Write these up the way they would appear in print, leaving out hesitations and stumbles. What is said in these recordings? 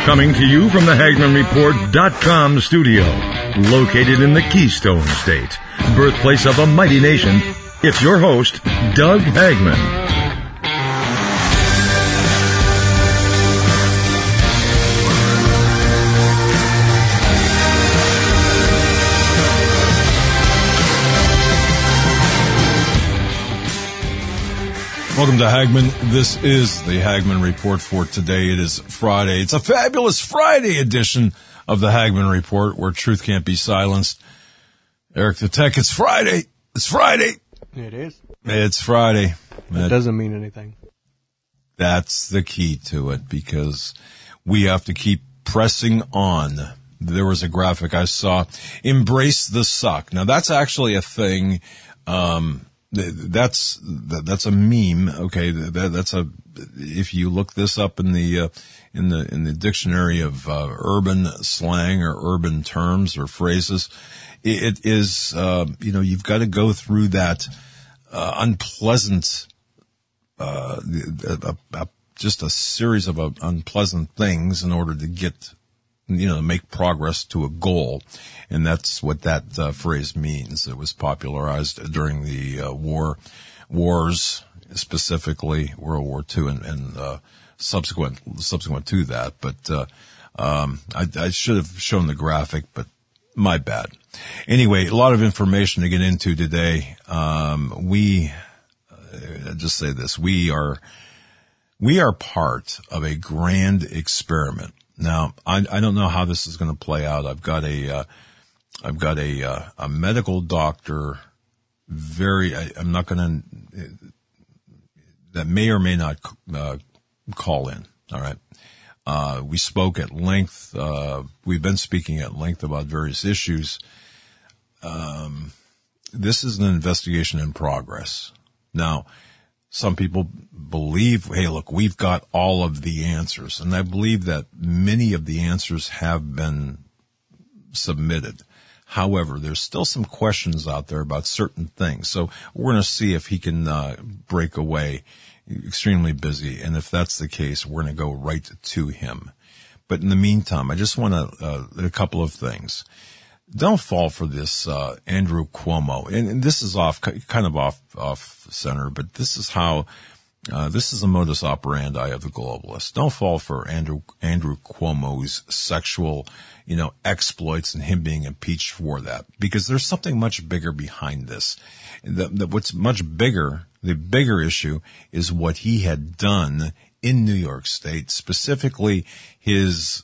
Coming to you from the HagmannReport.com studio, located in the Keystone State, birthplace of a mighty nation, it's your host, Doug Hagmann. Welcome to Hagmann. This is the Hagmann Report for today. It is Friday. It's a fabulous Friday edition of the Hagmann Report where truth can't be silenced. Eric the Tech, it's Friday. It's Friday. It is. It's Friday. That doesn't mean anything. That's the key to it because we have to keep pressing on. There was a graphic I saw. Embrace the suck. Now that's actually a thing. That's a meme. Okay. That's if you look this up in the dictionary of, urban slang or urban terms or phrases, it is, you've got to go through that, unpleasant, just a series of unpleasant things in order to get, make progress to a goal. And that's what that phrase means. It was popularized during the wars, specifically World War II and subsequent to that. But I should have shown the graphic, but my bad. Anyway, a lot of information to get into today. Just say this: we are part of a grand experiment. Now, I don't know how this is going to play out. I've got a medical doctor, I'm not going to, that may or may not, call in. All right. We spoke at length. We've been speaking at length about various issues. This is an investigation in progress. Now, some people believe, hey, look, we've got all of the answers. And I believe that many of the answers have been submitted. However, there's still some questions out there about certain things. So we're going to see if he can break away. Extremely busy. And if that's the case, we're going to go right to him. But in the meantime, I just want a couple of things. Don't fall for this, Andrew Cuomo. And this is kind of off center, but this is how, this is the modus operandi of the globalists. Don't fall for Andrew Cuomo's sexual, exploits and him being impeached for that, because there's something much bigger behind this. What's much bigger, the bigger issue is what he had done in New York State, specifically his,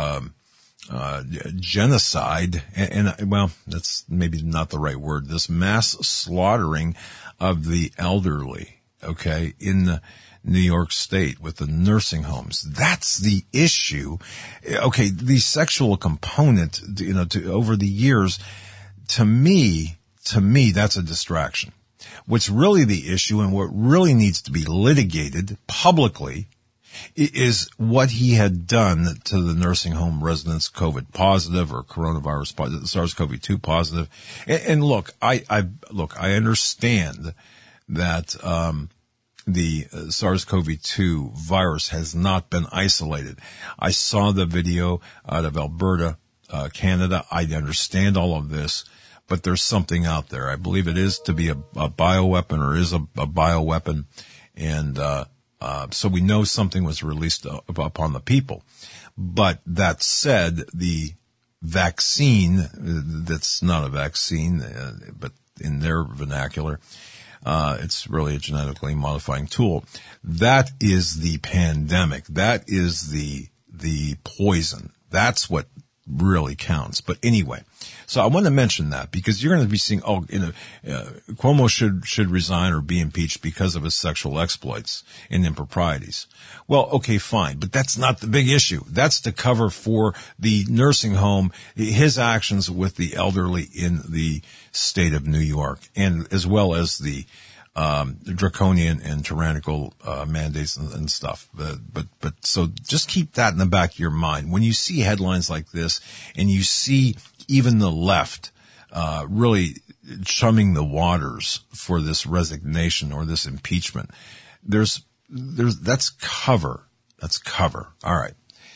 genocide, and well, that's maybe not the right word, this mass slaughtering of the elderly, okay, in New York State with the nursing homes. That's the issue. Okay, the sexual component, over the years, to me, that's a distraction. What's really the issue and what really needs to be litigated publicly is what he had done to the nursing home residents, COVID positive or coronavirus positive, SARS-CoV-2 positive. And look, I understand that, the SARS-CoV-2 virus has not been isolated. I saw the video out of Alberta, Canada. I understand all of this, but there's something out there. I believe it is to be a bioweapon or is a bioweapon. And, so we know something was released upon the people. But that said, the vaccine, that's not a vaccine, but in their vernacular, it's really a genetically modifying tool. That is the pandemic. That is the poison. That's what really counts. But anyway, so I want to mention that because you're going to be seeing, Cuomo should resign or be impeached because of his sexual exploits and improprieties. Well, okay, fine, but that's not the big issue. That's to cover for the nursing home, his actions with the elderly in the state of New York, and as well as the draconian and tyrannical mandates and stuff. But so just keep that in the back of your mind. When you see headlines like this and you see even the left really chumming the waters for this resignation or this impeachment, that's cover. That's cover. All right.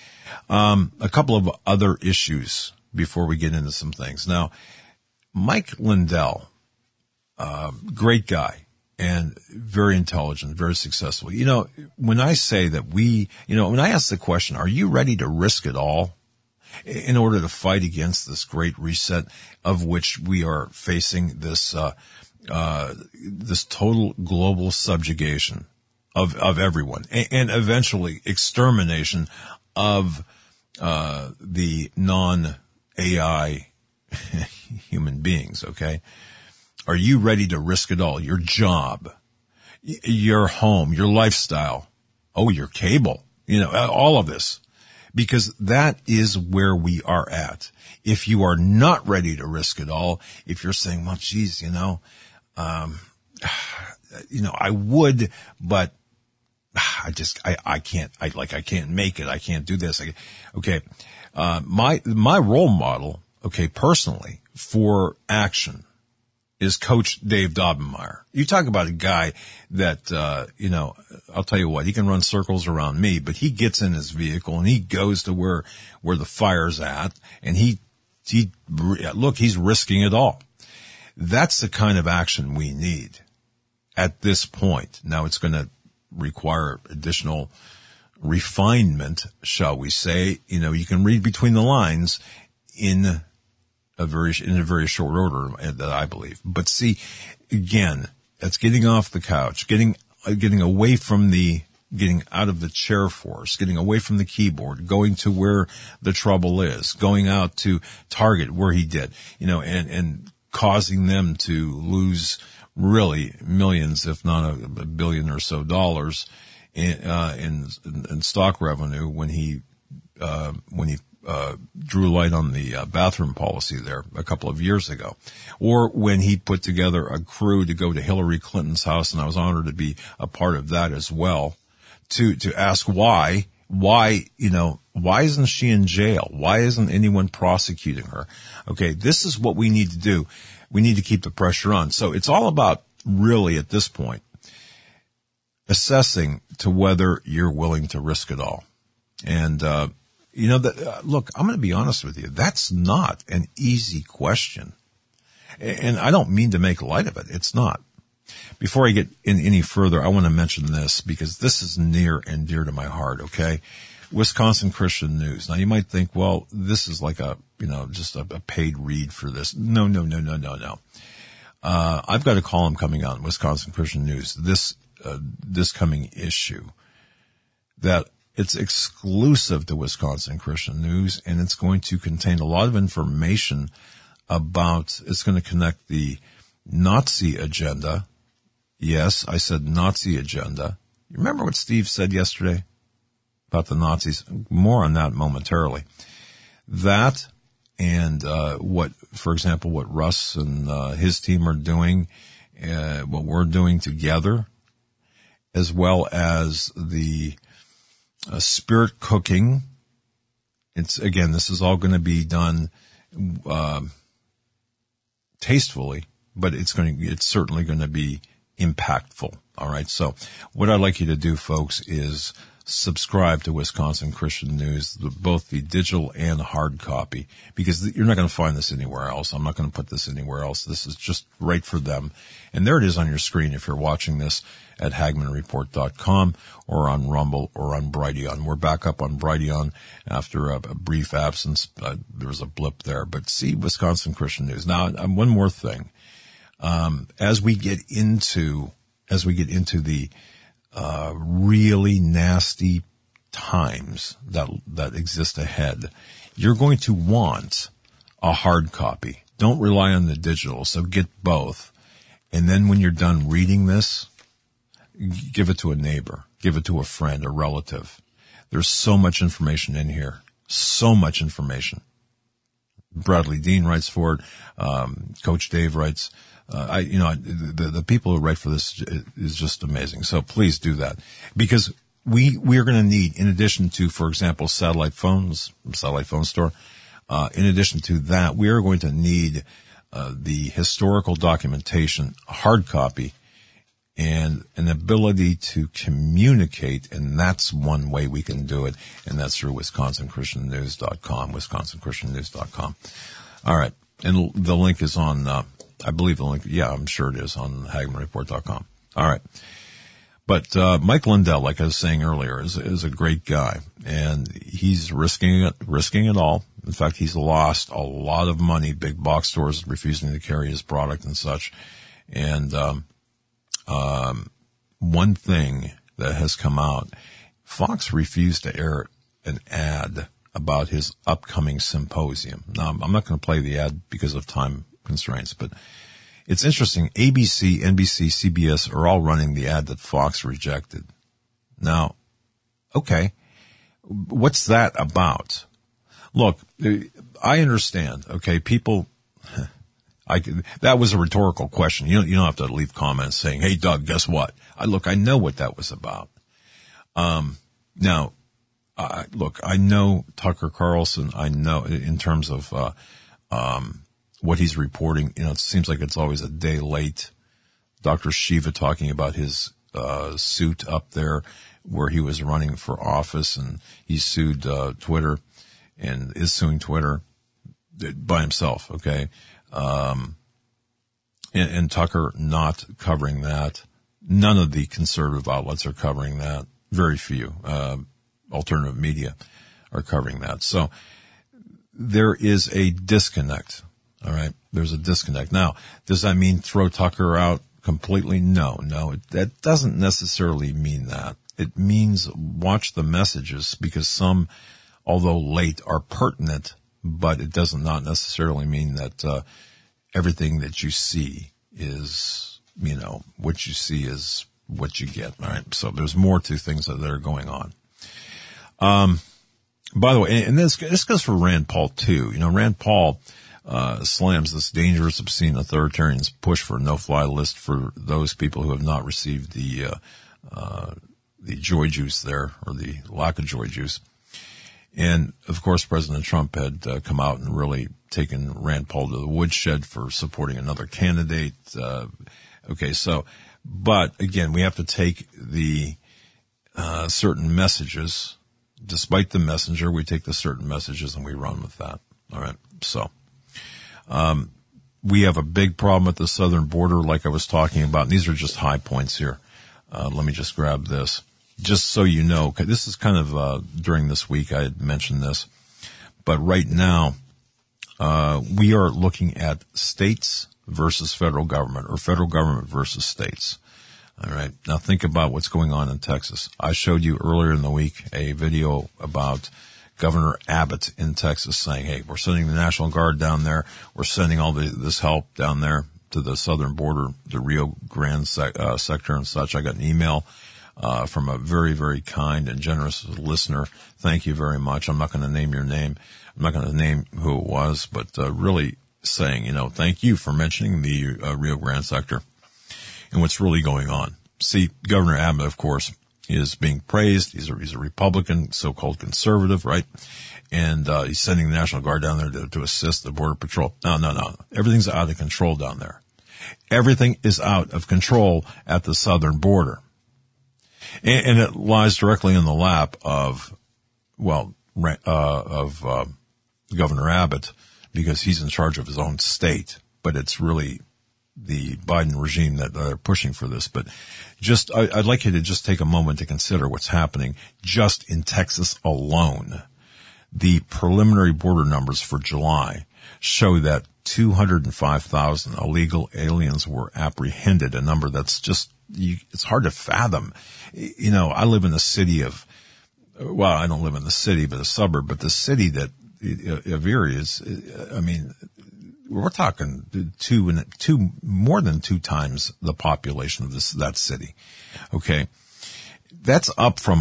A couple of other issues before we get into some things. Now, Mike Lindell, great guy and very intelligent, very successful. You know, when I say that when I ask the question, are you ready to risk it all in order to fight against this great reset of which we are facing this total global subjugation of everyone and eventually extermination of the non-AI human beings, okay? Are you ready to risk it all? Your job, your home, your lifestyle, your cable, all of this. Because that is where we are at. If you are not ready to risk it all, if you're saying, well, geez, I would, but I can't make it. I can't do this. Okay. My role model, personally for action is Coach Dave Daubenmire. You talk about a guy that, I'll tell you what, he can run circles around me, but he gets in his vehicle and he goes to where the fire's at, and he's risking it all. That's the kind of action we need at this point. Now it's going to require additional refinement, shall we say. You can read between the lines in a very short order, that I believe. But see, again, that's getting off the couch, getting away from getting out of the chair force, getting away from the keyboard, going to where the trouble is, going out to Target where he did, and causing them to lose really millions, if not $1 billion or so dollars in stock revenue when he drew light on the bathroom policy there a couple of years ago, or when he put together a crew to go to Hillary Clinton's house, and I was honored to be a part of that as well, to ask why isn't she in jail? Why isn't anyone prosecuting her? Okay, this is what we need to do. We need to keep the pressure on. So it's all about, really, at this point, assessing to whether you're willing to risk it all. And, look, I'm going to be honest with you. That's not an easy question. And I don't mean to make light of it. It's not. Before I get in any further, I want to mention this because this is near and dear to my heart, okay? Wisconsin Christian News. Now you might think, well, this is like just a paid read for this. No. I've got a column coming out in Wisconsin Christian News this coming issue that it's exclusive to Wisconsin Christian News, and it's going to contain a lot of information it's going to connect the Nazi agenda. Yes, I said Nazi agenda. You remember what Steve said yesterday about the Nazis? More on that momentarily. That and what Russ and his team are doing, what we're doing together, as well as the spirit cooking. This is all going to be done tastefully, but it's certainly going to be impactful. All right. So what I'd like you to do, folks, is subscribe to Wisconsin Christian News, both the digital and hard copy, because you're not going to find this anywhere else. I'm not going to put this anywhere else. This is just right for them. And there it is on your screen if you're watching this at HagmannReport.com or on Rumble or on Brighteon. We're back up on Brighteon after a brief absence. There was a blip there, but see Wisconsin Christian News. Now, one more thing. As we get into the really nasty times that exist ahead, you're going to want a hard copy. Don't rely on the digital, so get both. And then when you're done reading this, give it to a neighbor, give it to a friend, a relative. There's so much information in here. So much information. Bradley Dean writes for it. Coach Dave writes. The people who write for this is just amazing. So please do that, because we are going to need, in addition to, for example, satellite phone store, in addition to that, we are going to need the historical documentation, hard copy, and an ability to communicate, and that's one way we can do it, and that's through WisconsinChristianNews.com, WisconsinChristianNews.com. All right, and the link is on, I believe the link, yeah, I'm sure it is on HagmannReport.com. All right. But Mike Lindell, like I was saying earlier, is a great guy, and he's risking it all. In fact, he's lost a lot of money, big box stores refusing to carry his product and such. And one thing that has come out, Fox refused to air an ad about his upcoming symposium. Now, I'm not going to play the ad because of time constraints, but it's interesting. ABC, NBC, CBS are all running the ad that Fox rejected. Now, okay, what's that about? Look, I understand. Okay, people. That was a rhetorical question. You don't have to leave comments saying, "Hey, Doug, guess what?" I know what that was about. Now, look, I know Tucker Carlson. I know in terms of what he's reporting. It seems like it's always a day late. Dr. Shiva talking about his suit up there where he was running for office, and he sued Twitter and is suing Twitter by himself. Okay. And Tucker not covering that. None of the conservative outlets are covering that. Very few, alternative media are covering that. So there is a disconnect. All right. There's a disconnect. Now, does that mean throw Tucker out completely? No, that doesn't necessarily mean that. It means watch the messages, because some, although late, are pertinent, but it does not necessarily mean that everything that you see is, what you see is what you get. All right. So there's more to things that are going on. By the way, and this goes for Rand Paul too. Rand Paul slams this dangerous, obscene authoritarian push for a no-fly list for those people who have not received the joy juice there, or the lack of joy juice. And of course, President Trump had come out and really taken Rand Paul to the woodshed for supporting another candidate. But again, we have to take the certain messages. Despite the messenger, we take the certain messages and we run with that. All right. So, we have a big problem at the southern border, like I was talking about. And these are just high points here. Let me just grab this. Just so you know, this is kind of, during this week I had mentioned this, but right now, we are looking at states versus federal government, or federal government versus states. All right. Now think about what's going on in Texas. I showed you earlier in the week a video about Governor Abbott in Texas saying, "Hey, we're sending the National Guard down there. We're sending all this help down there to the southern border, the Rio Grande sector and such." I got an email from a very, very kind and generous listener. Thank you very much. I'm not going to name your name. I'm not going to name who it was, but really saying, thank you for mentioning the Rio Grande sector and what's really going on. See, Governor Abbott, of course, is being praised. He's a Republican, so-called conservative, right? And he's sending the National Guard down there to assist the Border Patrol. No. Everything's out of control down there. Everything is out of control at the southern border. And it lies directly in the lap of Governor Abbott, because he's in charge of his own state. But it's really the Biden regime that are pushing for this. But I'd like you to just take a moment to consider what's happening just in Texas alone. The preliminary border numbers for July show that 205,000 illegal aliens were apprehended, a number that's just, it's hard to fathom. I live in a city I don't live in the city, but a suburb, but the city of Erie is, we're talking more than two times the population of that city. Okay. That's up from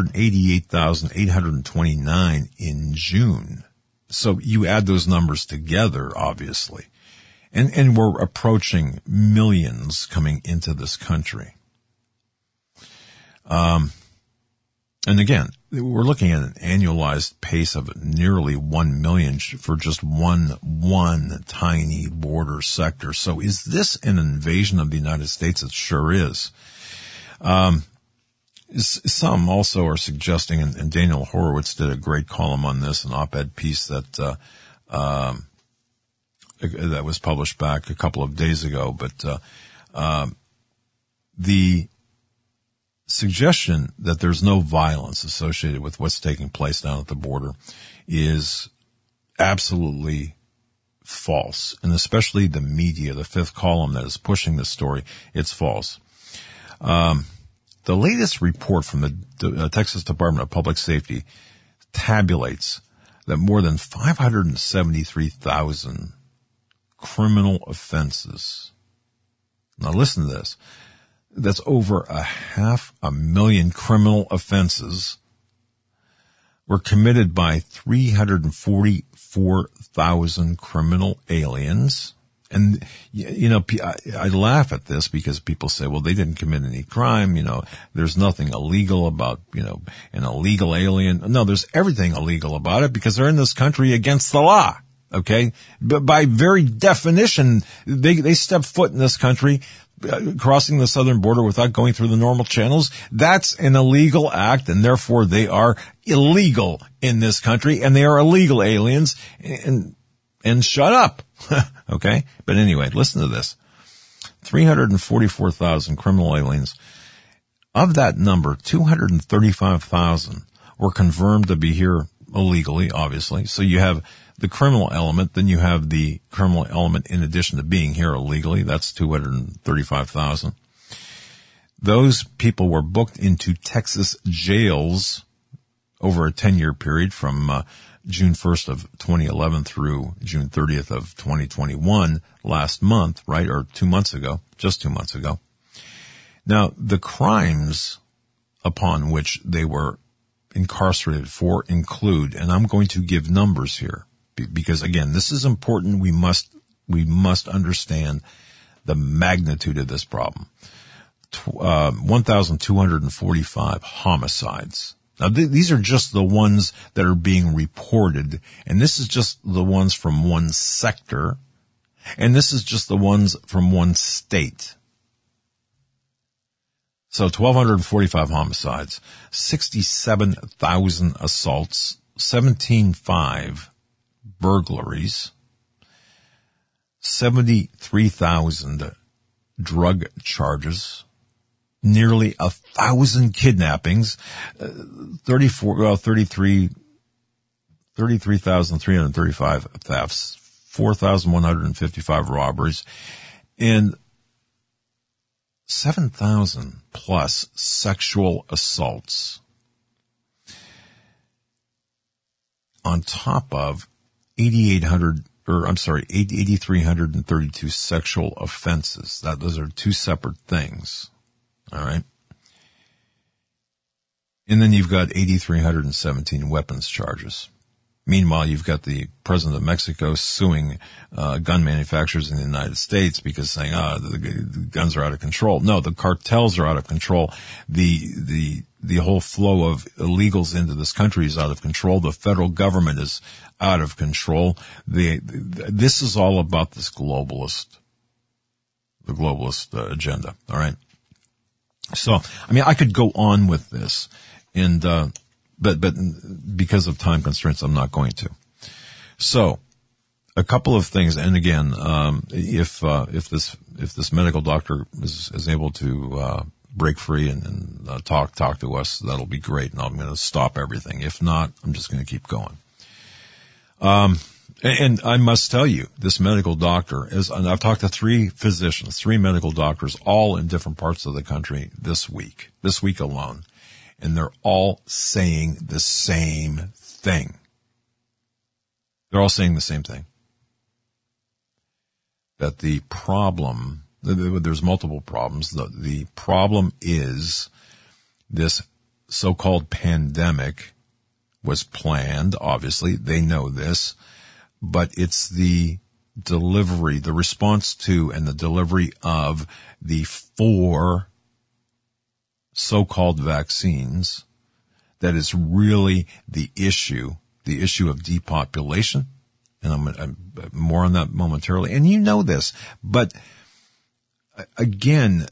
188,829 in June. So you add those numbers together, obviously. And we're approaching millions coming into this country. And again, we're looking at an annualized pace of nearly 1 million for just one tiny border sector. So is this an invasion of the United States? It sure is. Some also are suggesting, and Daniel Horowitz did a great column on this, an op-ed piece that was published back a couple of days ago, but the suggestion that there's no violence associated with what's taking place down at the border is absolutely false, and especially the media, the fifth column that is pushing this story, it's false. The latest report from the Texas Department of Public Safety tabulates that more than 573,000 criminal offenses. Now listen to this. That's over 500,000 criminal offenses were committed by 344,000 criminal aliens. And, you know, I laugh at this because people say, well, they didn't commit any crime. You know, there's nothing illegal about, you know, an illegal alien. No, there's everything illegal about it because they're in this country against the law. Okay. But by very definition, they step foot in this country, crossing the southern border without going through the normal channels. That's an illegal act, and therefore they are illegal in this country, and they are illegal aliens. And shut up. Okay? But anyway, listen to this. 344,000 criminal aliens. Of that number, 235,000 were confirmed to be here illegally, obviously. So you have the criminal element, then you have the criminal element in addition to being here illegally. That's 235,000. Those people were booked into Texas jails over a 10-year period from June 1st of 2011 through June 30th of 2021, last month, right? Or 2 months ago, just 2 months ago. Now, the crimes upon which they were incarcerated for include, and I'm going to give numbers here, because again, this is important. We must understand the magnitude of this problem. 1,245 homicides. Now, these are just the ones that are being reported, and this is just the ones from one sector, and this is just the ones from one state. So 1,245 homicides, 67,000 assaults, 17,500 burglaries, 73,000 drug charges, nearly 1,000 kidnappings, 33,335 thefts, 4,155 robberies, and 7,000 plus sexual assaults, on top of 8,332 sexual offenses. Those are two separate things. All right. And then you've got 8,317 weapons charges. Meanwhile, you've got the president of Mexico suing gun manufacturers in the United States because saying, the guns are out of control. No, the cartels are out of control. The whole flow of illegals into this country is out of control. The federal government is out of control. This is all about the globalist agenda. All right. So, I mean, I could go on with this, and but because of time constraints, I'm not going to. So, a couple of things, and again, if this medical doctor is able to break free and talk to us, that'll be great, and I'm going to stop everything. If not, I'm just going to keep going. And I must tell you, this medical doctor and I've talked to three medical doctors, all in different parts of the country this week alone, and they're all saying the same thing. They're all saying the same thing. That the problem, there's multiple problems. The problem is this so-called pandemic was planned. Obviously, they know this. But it's the delivery, the response to and the delivery of the 4 so-called vaccines that is really the issue of depopulation. And I'm more on that momentarily. And you know this, but again,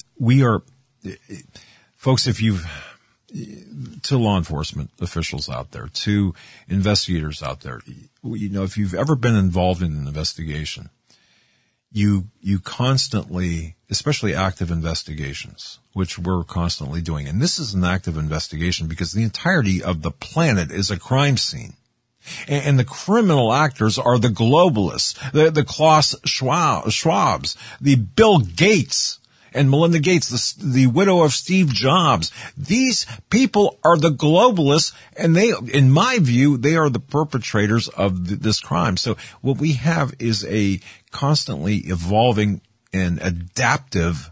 folks, to law enforcement officials out there, to investigators out there, if you've ever been involved in an investigation, you constantly, especially active investigations, which we're constantly doing. And this is an active investigation because the entirety of the planet is a crime scene. And the criminal actors are the globalists, the Klaus Schwabs, the Bill Gates and Melinda Gates, the widow of Steve Jobs. These people are the globalists, and they, in my view, they are the perpetrators of this crime. So what we have is a constantly evolving and adaptive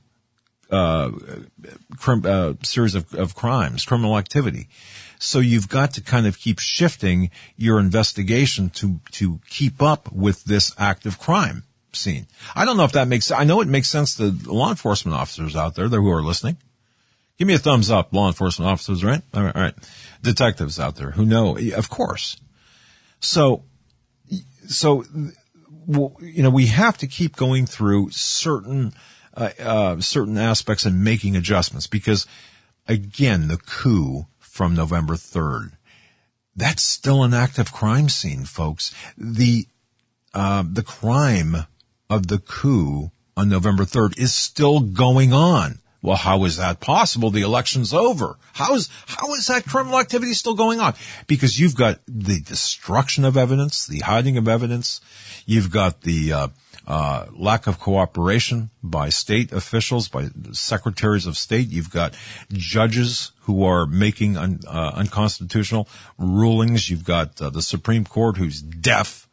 series of crimes, criminal activity. So you've got to kind of keep shifting your investigation to keep up with this active crime scene. I don't know if that makes sense. I know it makes sense to law enforcement officers out there who are listening. Give me a thumbs up, law enforcement officers, right? All right. Detectives out there who know, of course. So, we have to keep going through certain aspects and making adjustments because, again, the coup from November 3rd, that's still an active crime scene, folks. The crime of the coup on November 3rd is still going on. Well, how is that possible? The election's over. How is that criminal activity still going on? Because you've got the destruction of evidence, the hiding of evidence. You've got the lack of cooperation by state officials, by secretaries of state. You've got judges who are making unconstitutional rulings. You've got the Supreme Court who's deaf.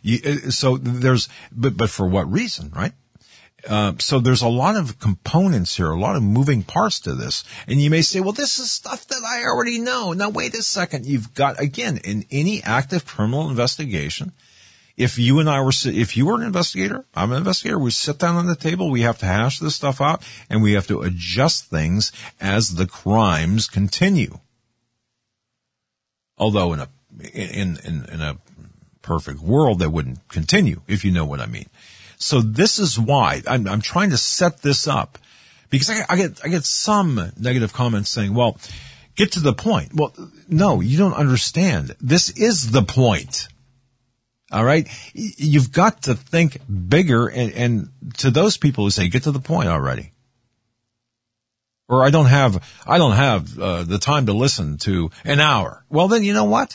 But for what reason, right? So there's a lot of components here, a lot of moving parts to this. And you may say, well, this is stuff that I already know. Now, wait a second. You've got, again, in any active criminal investigation, if you were an investigator, I'm an investigator, we sit down on the table, we have to hash this stuff out, and we have to adjust things as the crimes continue. Although in a perfect world, they wouldn't continue, if you know what I mean. So this is why I'm trying to set this up, because I get some negative comments saying, well, get to the point. Well, no, you don't understand. This is the point. All right. You've got to think bigger. And to those people who say, get to the point already. Or I don't have the time to listen to an hour. Well, then you know what?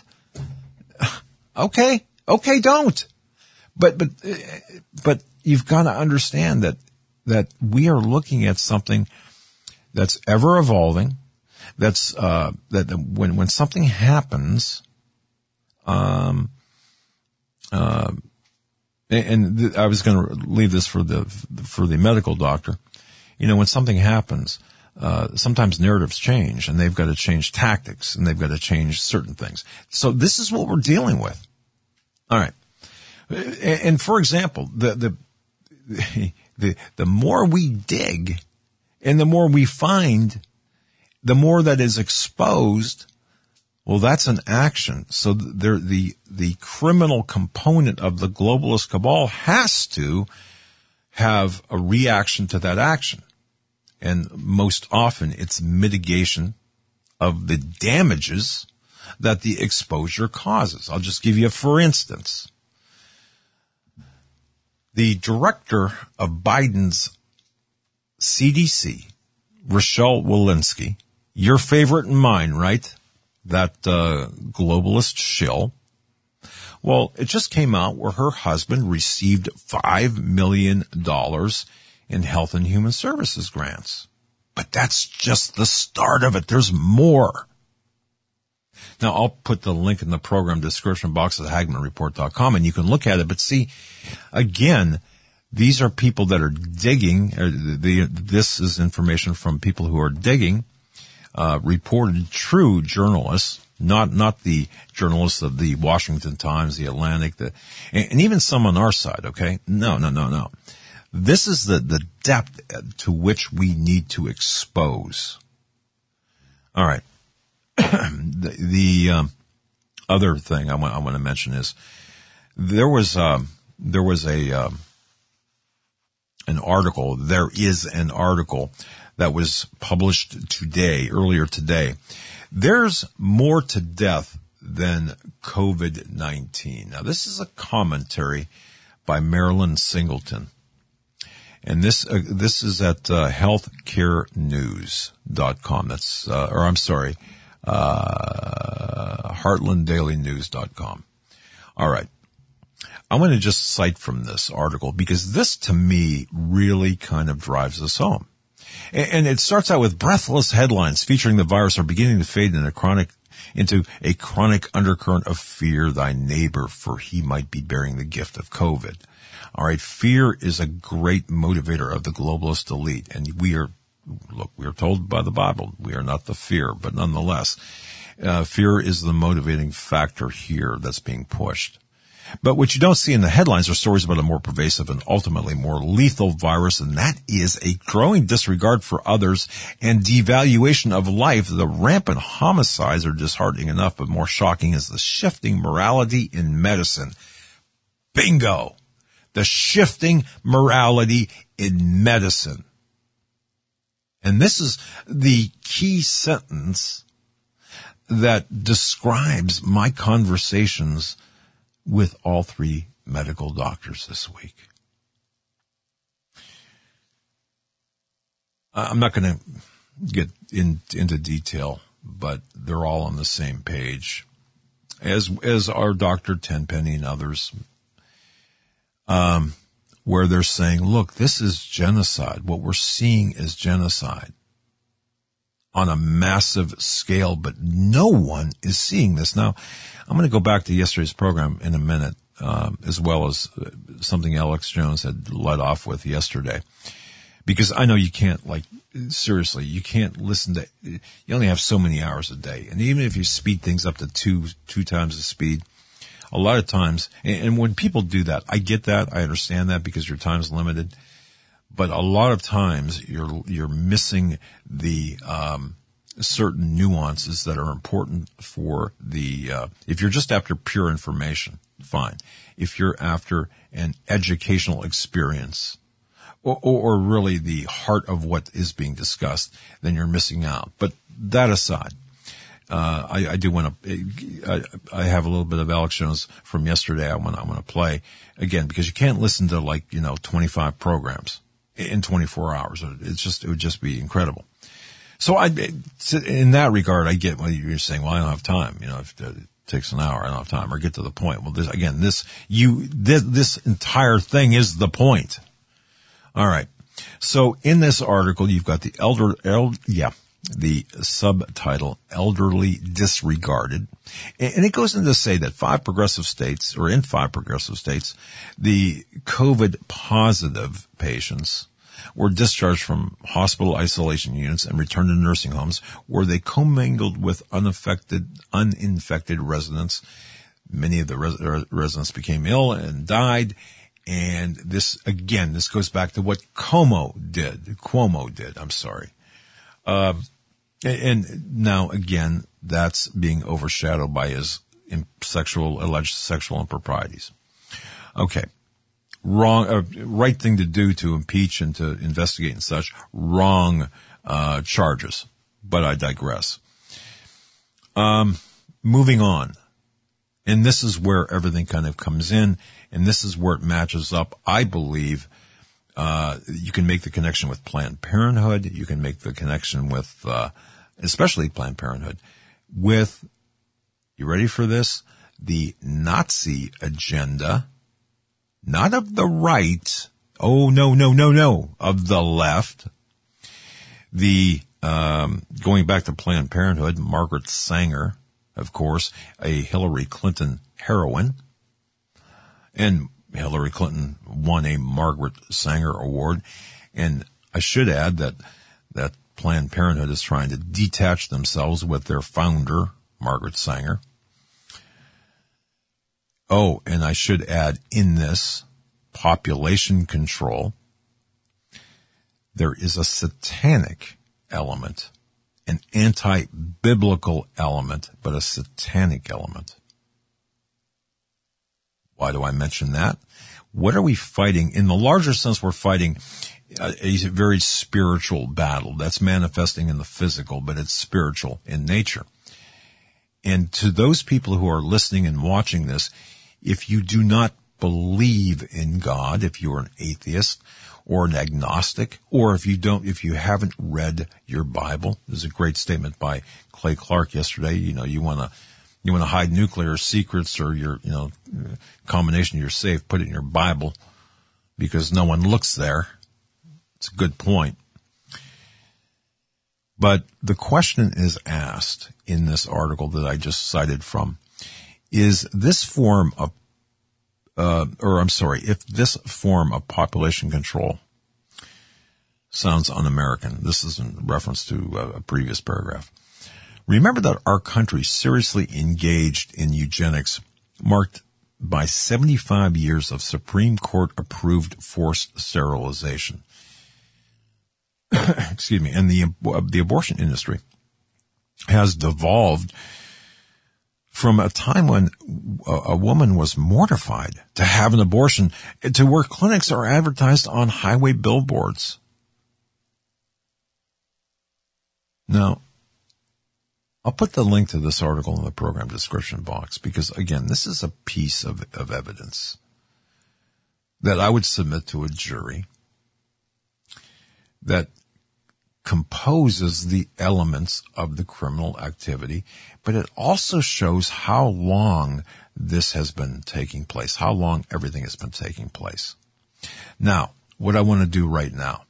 Okay, don't. But you've got to understand that we are looking at something that's ever evolving. That's, that when something happens, and I was going to leave this for the medical doctor. When something happens, sometimes narratives change, and they've got to change tactics, and they've got to change certain things. So this is what we're dealing with. All right. And for example, the more we dig and the more we find, the more that is exposed. Well, that's an action. So the criminal component of the globalist cabal has to have a reaction to that action. And most often it's mitigation of the damages that the exposure causes. I'll just give you for instance. The director of Biden's CDC, Rochelle Walensky, your favorite and mine, right? That globalist shill. Well, it just came out where her husband received $5 million in Health and Human Services grants. But that's just the start of it. There's more. Now, I'll put the link in the program description box at HagmannReport.com, and you can look at it. But see, again, these are people that are digging. This is information from people who are digging, reported true journalists, not the journalists of the Washington Times, the Atlantic, and even some on our side, okay? No. This is the depth to which we need to expose. All right. the other thing I want to mention is there was an article. There is an article that was published earlier today. There's more to death than COVID-19. Now, this is a commentary by Marilyn Singleton. And this is at healthcarenews.com. That's, heartlanddailynews.com. All right. I want to just cite from this article because this to me really kind of drives us home. And it starts out with breathless headlines featuring the virus are beginning to fade into a chronic undercurrent of fear thy neighbor, for he might be bearing the gift of COVID. All right. Fear is a great motivator of the globalist elite. And we are told by the Bible, we are not the fear, but nonetheless, fear is the motivating factor here that's being pushed. But what you don't see in the headlines are stories about a more pervasive and ultimately more lethal virus, and that is a growing disregard for others and devaluation of life. The rampant homicides are disheartening enough, but more shocking is the shifting morality in medicine. Bingo! The shifting morality in medicine. And this is the key sentence that describes my conversations with all three medical doctors this week. I'm not going to get into detail, but they're all on the same page, as are Dr. Tenpenny and others, where they're saying, look, this is genocide. What we're seeing is genocide on a massive scale, but no one is seeing this. Now, I'm going to go back to yesterday's program in a minute, as well as something Alex Jones had led off with yesterday, because I know you can't, seriously, you can't listen to, you only have so many hours a day. And even if you speed things up to two times the speed, a lot of times, and when people do that, I get that, I understand that because your time's limited. But a lot of times you're missing the certain nuances that are important for if you're just after pure information, fine. If you're after an educational experience or really the heart of what is being discussed, then you're missing out. But that aside, I do want to, I have a little bit of Alex Jones from yesterday I want to play again, because you can't listen to 25 programs in 24 hours. It would just be incredible. So in that regard, I get what you're saying. Well, I don't have time. If it takes an hour, I don't have time, or get to the point. Well, this entire thing is the point. All right. So in this article, you've got the subtitle, Elderly Disregarded. And it goes into to say that in 5 progressive states, the COVID positive patients were discharged from hospital isolation units and returned to nursing homes where they commingled with uninfected residents. Many of the residents became ill and died. And this goes back to what Cuomo did. And now again, that's being overshadowed by his alleged sexual improprieties. Okay. Wrong, right thing to do to impeach and to investigate and such. Wrong, charges. But I digress. Moving on. And this is where everything kind of comes in, and this is where it matches up. I believe, you can make the connection with Planned Parenthood. You can make the connection with, especially Planned Parenthood, with, you ready for this? The Nazi agenda, not of the right. Oh, no, of the left. Going back to Planned Parenthood, Margaret Sanger, of course, a Hillary Clinton heroine. And Hillary Clinton won a Margaret Sanger Award. And I should add that Planned Parenthood is trying to detach themselves with their founder, Margaret Sanger. Oh, and I should add in this population control, there is a satanic element an anti-biblical element, but a satanic element. Why do I mention that? What are we fighting? In the larger sense, we're fighting a very spiritual battle that's manifesting in the physical, but it's spiritual in nature. And to those people who are listening and watching this, if you do not believe in God, if you're an atheist or an agnostic, or if you haven't read your Bible, there's a great statement by Clay Clark yesterday. You want to hide nuclear secrets or your, combination of your safe, put it in your Bible because no one looks there. It's a good point. But the question is asked in this article that I just cited from, is this form of if this form of population control sounds un-American, this is in reference to a previous paragraph. Remember that our country seriously engaged in eugenics, marked by 75 years of Supreme Court approved forced sterilization. Excuse me. And the abortion industry has devolved from a time when a woman was mortified to have an abortion to where clinics are advertised on highway billboards. Now, I'll put the link to this article in the program description box because, again, this is a piece of evidence that I would submit to a jury that composes the elements of the criminal activity, but it also shows how long this has been taking place, how long everything has been taking place. Now, what I want to do right now,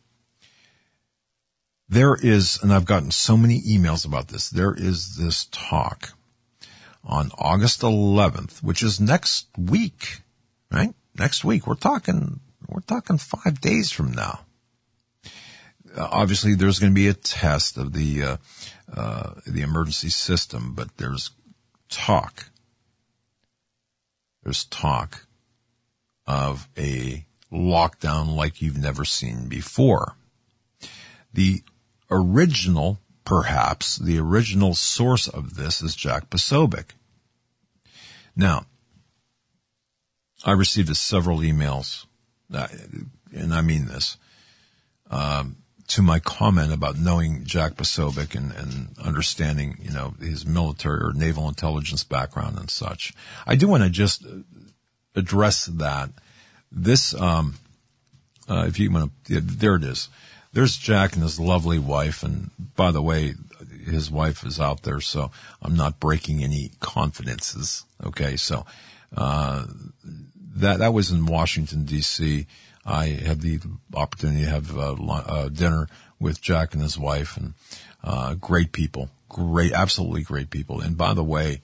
there is, and I've gotten so many emails about this, there is this talk on August 11th, which is next week, right? Next week. We're talking 5 days from now. Obviously, there's going to be a test of the emergency system, but there's talk. There's talk of a lockdown like you've never seen before. The original source of this is Jack Posobiec. Now, I received several emails, and I mean this, to my comment about knowing Jack Posobiec and understanding, his military or naval intelligence background and such. I do want to just address that. This, if you want to, there it is. There's Jack and his lovely wife. And by the way, his wife is out there, so I'm not breaking any confidences. Okay. So, that was in Washington, D.C. I had the opportunity to have dinner with Jack and his wife, and great people, absolutely great people. And by the way,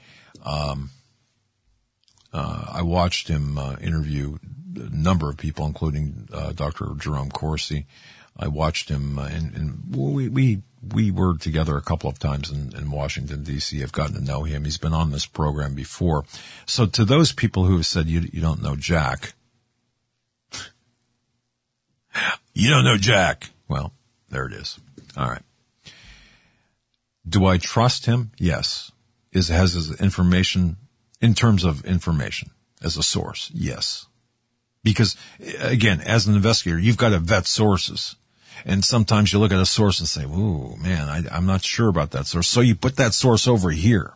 I watched him interview a number of people, including Dr. Jerome Corsi. I watched him, and we were together a couple of times in Washington, D.C. I've gotten to know him. He's been on this program before. So to those people who have said you don't know Jack, you don't know Jack. Well, there it is. All right. Do I trust him? Yes. Has his information, in terms of information, as a source? Yes. Because, again, as an investigator, you've got to vet sources. And sometimes you look at a source and say, ooh, man, I'm not sure about that source. So you put that source over here.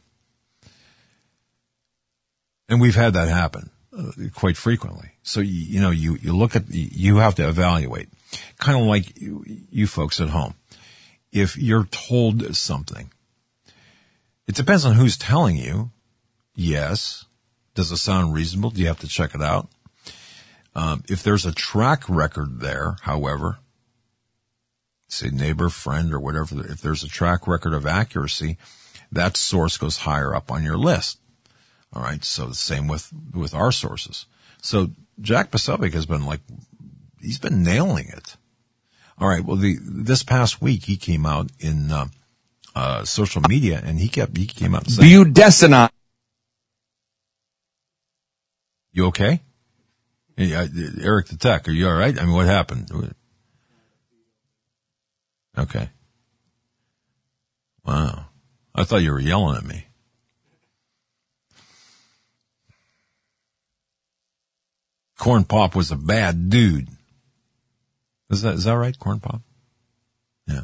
And we've had that happen quite frequently. So, you look at, you have to evaluate. Kind of like you folks at home. If you're told something, it depends on who's telling you. Yes. Does it sound reasonable? Do you have to check it out? If there's a track record there, however, say neighbor, friend, or whatever, if there's a track record of accuracy, that source goes higher up on your list. All right. So the same with our sources. So Jack Posobiec has been he's been nailing it. All right. Well, this past week he came out in social media, and he came out saying, Budesonide. You okay? Eric the Tech, are you all right? I mean, what happened? Okay. Wow. I thought you were yelling at me. Corn Pop was a bad dude. Is that right, Corn Pop? Yeah.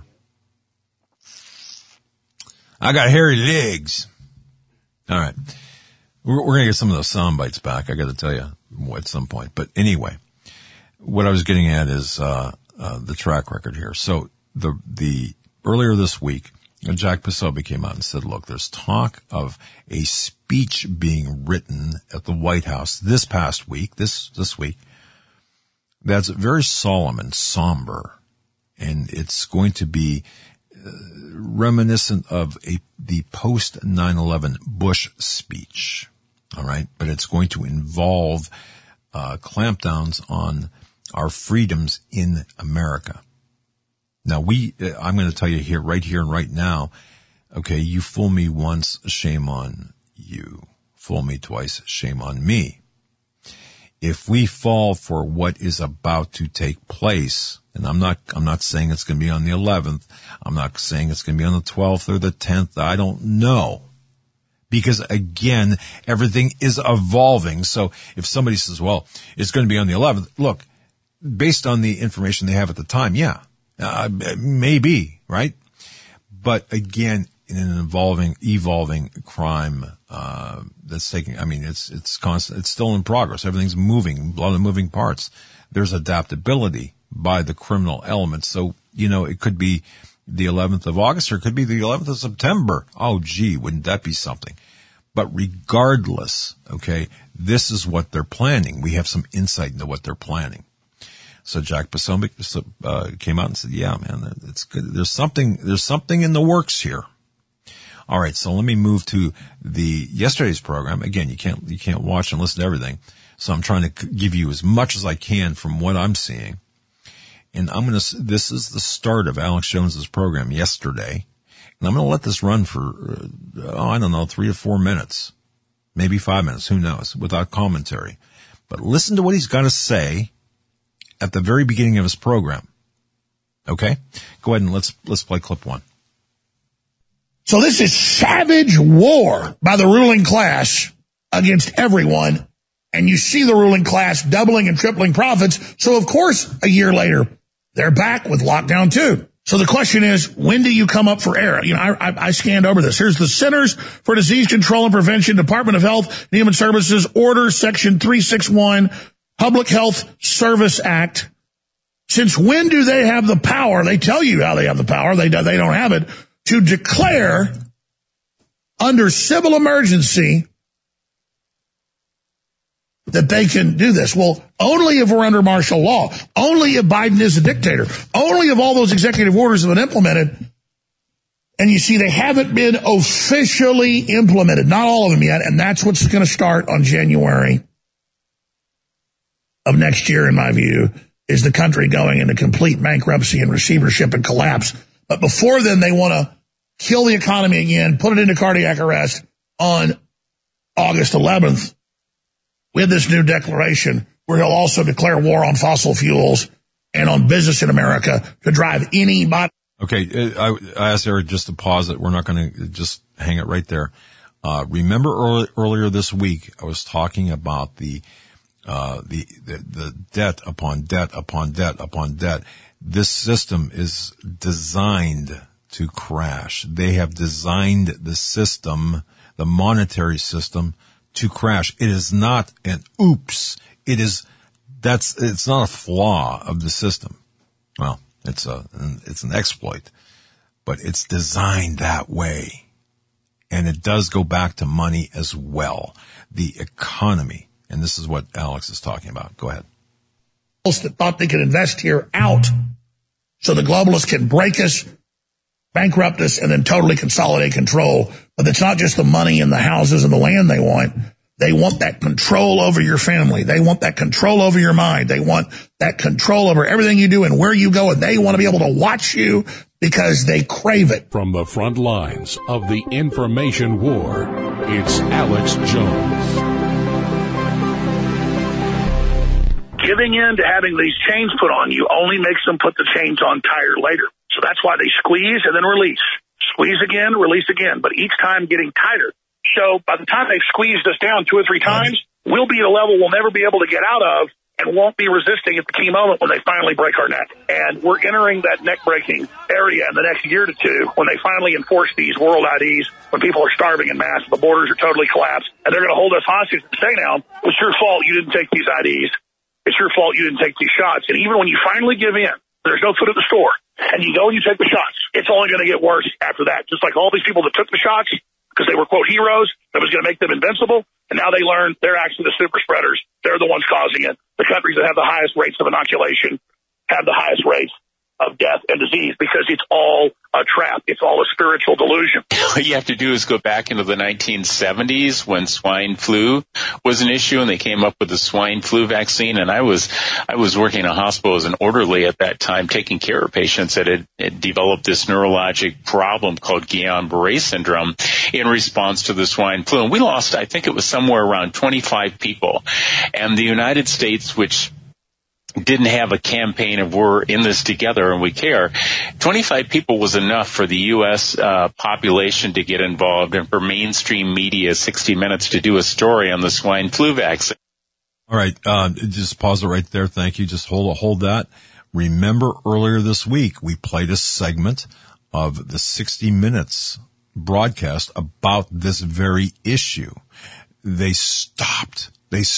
I got hairy legs. All right. We're going to get some of those sound bites back, I got to tell you, at some point. But anyway, what I was getting at is the track record here. So the earlier this week, Jack Posobiec came out and said, look, there's talk of a speech being written at the White House this past week, this week, that's very solemn and somber. And it's going to be reminiscent of the post 9/11 Bush speech. All right. But it's going to involve clampdowns on our freedoms in America. Now I'm going to tell you right here and right now, okay, you fool me once, shame on you. Fool me twice, shame on me. If we fall for what is about to take place, and I'm not saying it's going to be on the 11th. I'm not saying it's going to be on the 12th or the 10th. I don't know. Because again, everything is evolving. So if somebody says, well, it's going to be on the 11th, look, based on the information they have at the time, yeah. Maybe, right? But again, in an evolving crime, that's taking, it's constant, it's still in progress. Everything's moving, a lot of moving parts. There's adaptability by the criminal element. So, it could be the 11th of August or it could be the 11th of September. Oh, gee, wouldn't that be something? But regardless, okay, this is what they're planning. We have some insight into what they're planning. So Jack Posobiec came out and said, yeah, man, it's good. There's something in the works here. All right. So let me move to yesterday's program. Again, you can't watch and listen to everything. So I'm trying to give you as much as I can from what I'm seeing. And this is the start of Alex Jones's program yesterday. And I'm going to let this run for, 3 to 4 minutes, maybe 5 minutes, who knows, without commentary. But listen to what he's got to say at the very beginning of his program. Okay? Go ahead and let's play clip 1. So this is savage war by the ruling class against everyone. And you see the ruling class doubling and tripling profits. So of course, a year later, they're back with lockdown 2. So the question is, when do you come up for air? I scanned over this. Here's the Centers for Disease Control and Prevention, Department of Health and Human Services, Order Section 361, Public Health Service Act. Since when do they have the power? They tell you how they have the power. They don't have it to declare under civil emergency that they can do this. Well, only if we're under martial law, only if Biden is a dictator, only if all those executive orders have been implemented. And you see, they haven't been officially implemented, not all of them yet. And that's what's going to start on January of next year, in my view, is the country going into complete bankruptcy and receivership and collapse. But before then, they want to kill the economy again, put it into cardiac arrest on August 11th. With this new declaration, where he'll also declare war on fossil fuels and on business in America to drive anybody. Okay, I asked Eric just to pause it. We're not going to just hang it right there. Remember earlier this week, I was talking about the debt upon debt upon debt upon debt. This system is designed to crash. They have designed the system, the monetary system, to crash. It is not an oops. It's not a flaw of the system. Well, it's an exploit, but it's designed that way. And it does go back to money as well. The economy. And this is what Alex is talking about. Go ahead. That thought they could invest here out so the globalists can break us, bankrupt us, and then totally consolidate control. But it's not just the money and the houses and the land they want. They want that control over your family. They want that control over your mind. They want that control over everything you do and where you go. And they want to be able to watch you because they crave it. From the front lines of the information war, it's Alex Jones. Giving in to having these chains put on you only makes them put the chains on tighter later. So that's why they squeeze and then release. squeeze again, release again, but each time getting tighter. So by the time they've squeezed us down 2 or 3 times, we'll be at a level we'll never be able to get out of and won't be resisting at the key moment when they finally break our neck. And we're entering that neck-breaking area in the next year to 2 when they finally enforce these world IDs, when people are starving in mass, the borders are totally collapsed, and they're going to hold us hostage and say now, it's your fault you didn't take these IDs. It's your fault you didn't take these shots. And even when you finally give in, there's no food at the store, and you go and you take the shots, it's only going to get worse after that. Just like all these people that took the shots because they were, quote, heroes, that was going to make them invincible, and now they learn they're actually the super spreaders. They're the ones causing it. The countries that have the highest rates of inoculation have the highest rates of death and disease because it's all a trap. It's all a spiritual delusion. What you have to do is go back into the 1970s when swine flu was an issue and they came up with the swine flu vaccine. And I was working in a hospital as an orderly at that time, taking care of patients that had developed this neurologic problem called Guillain-Barré syndrome in response to the swine flu. And we lost, I think it was somewhere around 25 people. And the United States, which didn't have a campaign of we're in this together and we care, 25 people was enough for the U.S. population to get involved and for mainstream media, 60 Minutes, to do a story on the swine flu vaccine. All right, just pause it right there. Thank you. Just hold that. Remember earlier this week, we played a segment of the 60 Minutes broadcast about this very issue. They stopped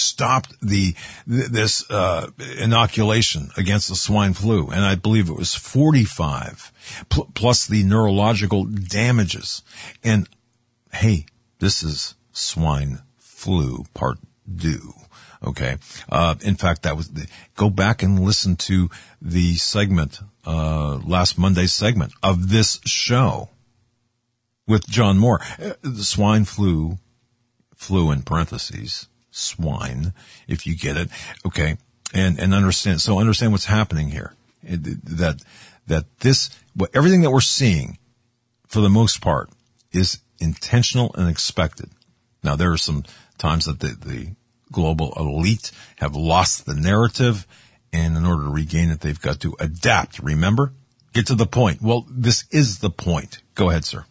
this inoculation against the swine flu, and I believe it was 45 plus the neurological damages. And hey, this is swine flu part 2. Okay. In fact, go back and listen to the segment, last Monday's segment of this show with John Moore. The swine flu in parentheses, swine, if you get it. Okay. And understand what's happening here. That everything that we're seeing, for the most part, is intentional and expected. Now, there are some times that the global elite have lost the narrative, and in order to regain it, they've got to adapt. Remember? Get to the point. Well, this is the point. Go ahead, sir.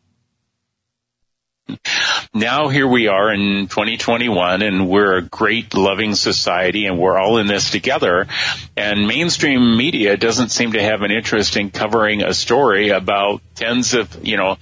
Now here we are in 2021, and we're a great, loving society, and we're all in this together. And mainstream media doesn't seem to have an interest in covering a story about tens of,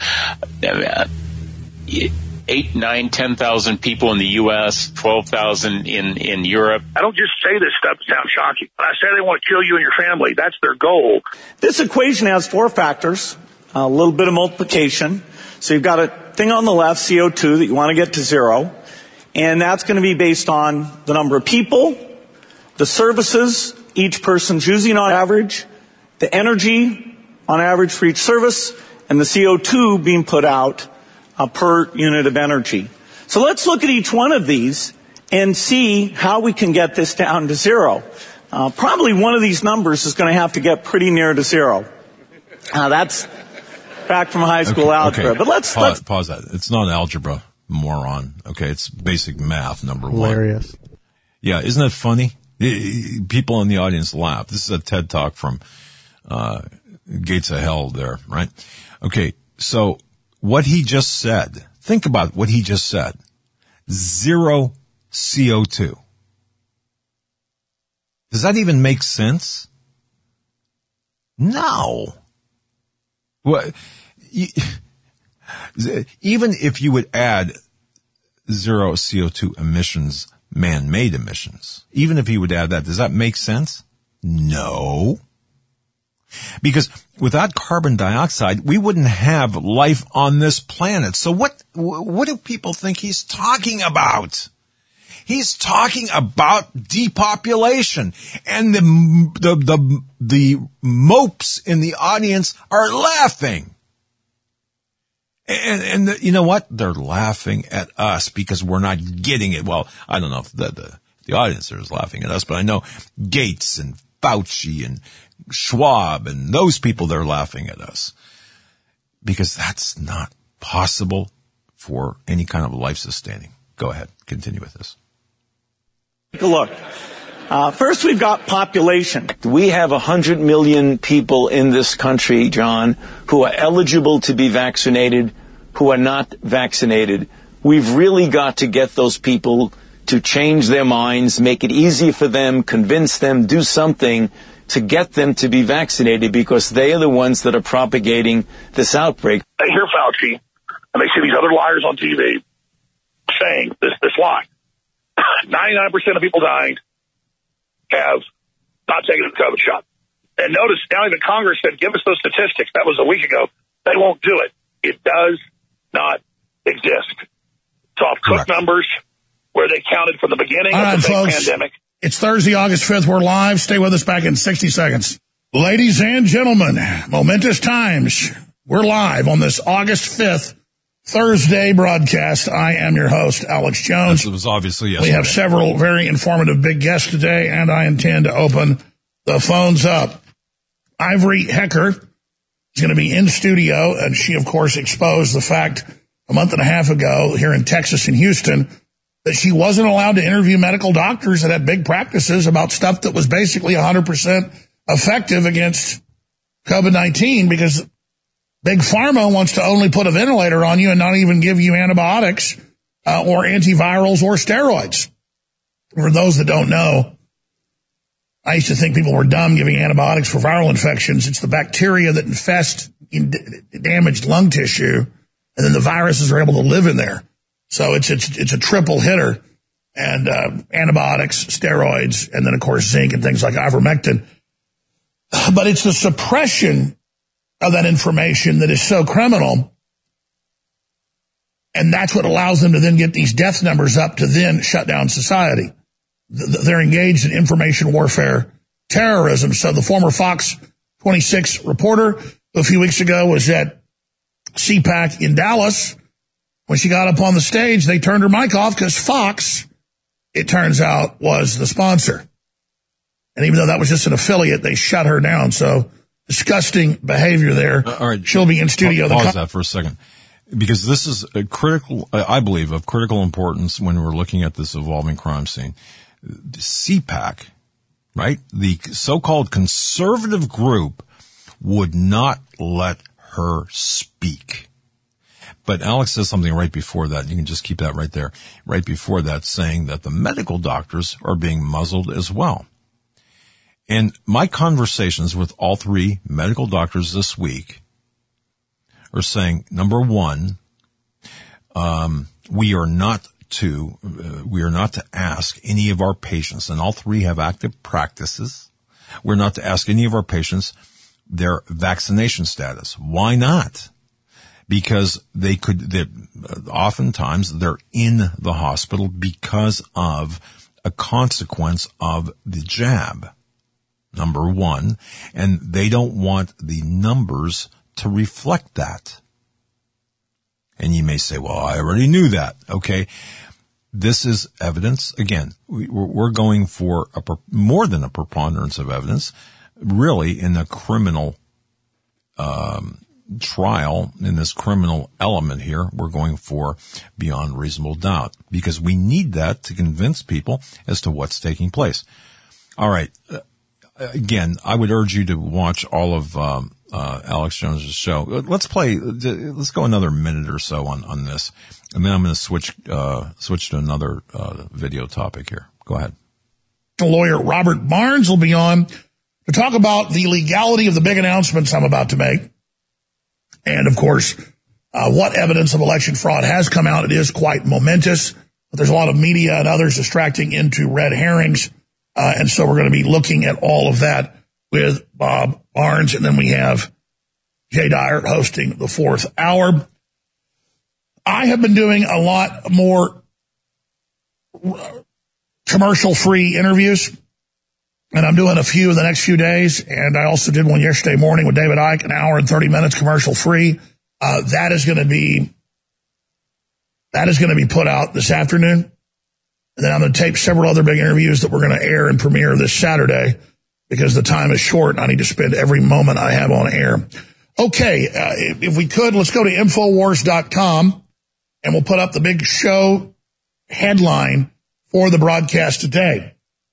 8, 9, 10,000 people in the U.S., 12,000 in Europe. I don't just say this stuff to sound shocking. When I say they want to kill you and your family, that's their goal. This equation has 4 factors, a little bit of multiplication. So you've got a thing on the left, CO2, that you want to get to 0. And that's going to be based on the number of people, the services each person's using on average, the energy on average for each service, and the CO2 being put out per unit of energy. So let's look at each one of these and see how we can get this down to 0. Probably one of these numbers is going to have to get pretty near to 0. That's back from high school algebra. But let's pause that. It's not algebra, moron. Okay, it's basic math, number 1. Hilarious. Yeah, isn't that funny? People in the audience laugh. This is a TED Talk from Gates of Hell there, right? Okay, so what he just said, think about what he just said. 0 CO2. Does that even make sense? No. Well, even if you would add 0 CO2 emissions, man-made emissions, even if you would add that, does that make sense? No. Because without carbon dioxide, we wouldn't have life on this planet. So what do people think he's talking about? He's talking about depopulation, and the mopes in the audience are laughing. And you know what? They're laughing at us because we're not getting it. Well, I don't know if the audience is laughing at us, but I know Gates and Fauci and Schwab and those people, they're laughing at us because that's not possible for any kind of life sustaining. Go ahead. Continue with this. Take a look. First, we've got population. We have 100 million people in this country, John, who are eligible to be vaccinated, who are not vaccinated. We've really got to get those people to change their minds, make it easy for them, convince them, do something to get them to be vaccinated, because they are the ones that are propagating this outbreak. They hear Fauci, and they see these other liars on TV saying this lie. 99% of people dying have not taken a COVID shot. And notice now even Congress said, give us those statistics. That was a week ago. They won't do it. It does not exist. It's off Cook numbers where they counted from the beginning of the pandemic. It's Thursday, August 5th. We're live. Stay with us back in 60 seconds. Ladies and gentlemen, momentous times. We're live on this August 5th Thursday broadcast. I am your host, Alex Jones. It was obviously yesterday. We have several very informative big guests today, and I intend to open the phones up. Ivory Hecker is going to be in studio, and she, of course, exposed the fact a month and a half ago here in Texas and Houston that she wasn't allowed to interview medical doctors that had big practices about stuff that was basically 100% effective against COVID-19 because Big Pharma wants to only put a ventilator on you and not even give you antibiotics or antivirals or steroids. For those that don't know, I used to think people were dumb giving antibiotics for viral infections. It's the bacteria that infest damaged lung tissue, and then the viruses are able to live in there. So it's a triple hitter, and antibiotics, steroids, and then, of course, zinc and things like ivermectin. But it's the suppression of that information that is so criminal, and that's what allows them to then get these death numbers up to then shut down society. They're engaged in information warfare terrorism. So the former Fox 26 reporter a few weeks ago was at CPAC in Dallas. When she got up on the stage, they turned her mic off because Fox, it turns out, was the sponsor. And even though that was just an affiliate, they shut her down. So disgusting behavior there. All right. She'll be in studio. Pause that for a second. Because this is a critical, I believe, of critical importance when we're looking at this evolving crime scene. CPAC, right? The so-called conservative group would not let her speak. But Alex says something right before that. You can just keep that right there. Right before that, saying that the medical doctors are being muzzled as well. And my conversations with all three medical doctors this week are saying, number one, we are not to ask any of our patients, and all three have active practices. We're not to ask any of our patients their vaccination status. Why not? Because oftentimes they're in the hospital because of a consequence of the jab. Number one, and they don't want the numbers to reflect that. And you may say, well, I already knew that. Okay. This is evidence. Again, we're going for more than a preponderance of evidence, really, in a criminal trial, in this criminal element here. We're going for beyond reasonable doubt because we need that to convince people as to what's taking place. All right. Again, I would urge you to watch all of Alex Jones's show. Let's go another minute or so on this, and then I'm going to switch to another video topic here. Go ahead. Lawyer Robert Barnes will be on to talk about the legality of the big announcements I'm about to make, and of course, what evidence of election fraud has come out. It is quite momentous, but there's a lot of media and others distracting into red herrings. And so we're going to be looking at all of that with Bob Barnes. And then we have Jay Dyer hosting the fourth hour. I have been doing a lot more commercial-free interviews, and I'm doing a few in the next few days. And I also did one yesterday morning with David Icke, an hour and 30 minutes commercial-free. That is going to be put out this afternoon. And then I'm going to tape several other big interviews that we're going to air and premiere this Saturday because the time is short and I need to spend every moment I have on air. Okay, if we could, let's go to Infowars.com and we'll put up the big show headline for the broadcast today.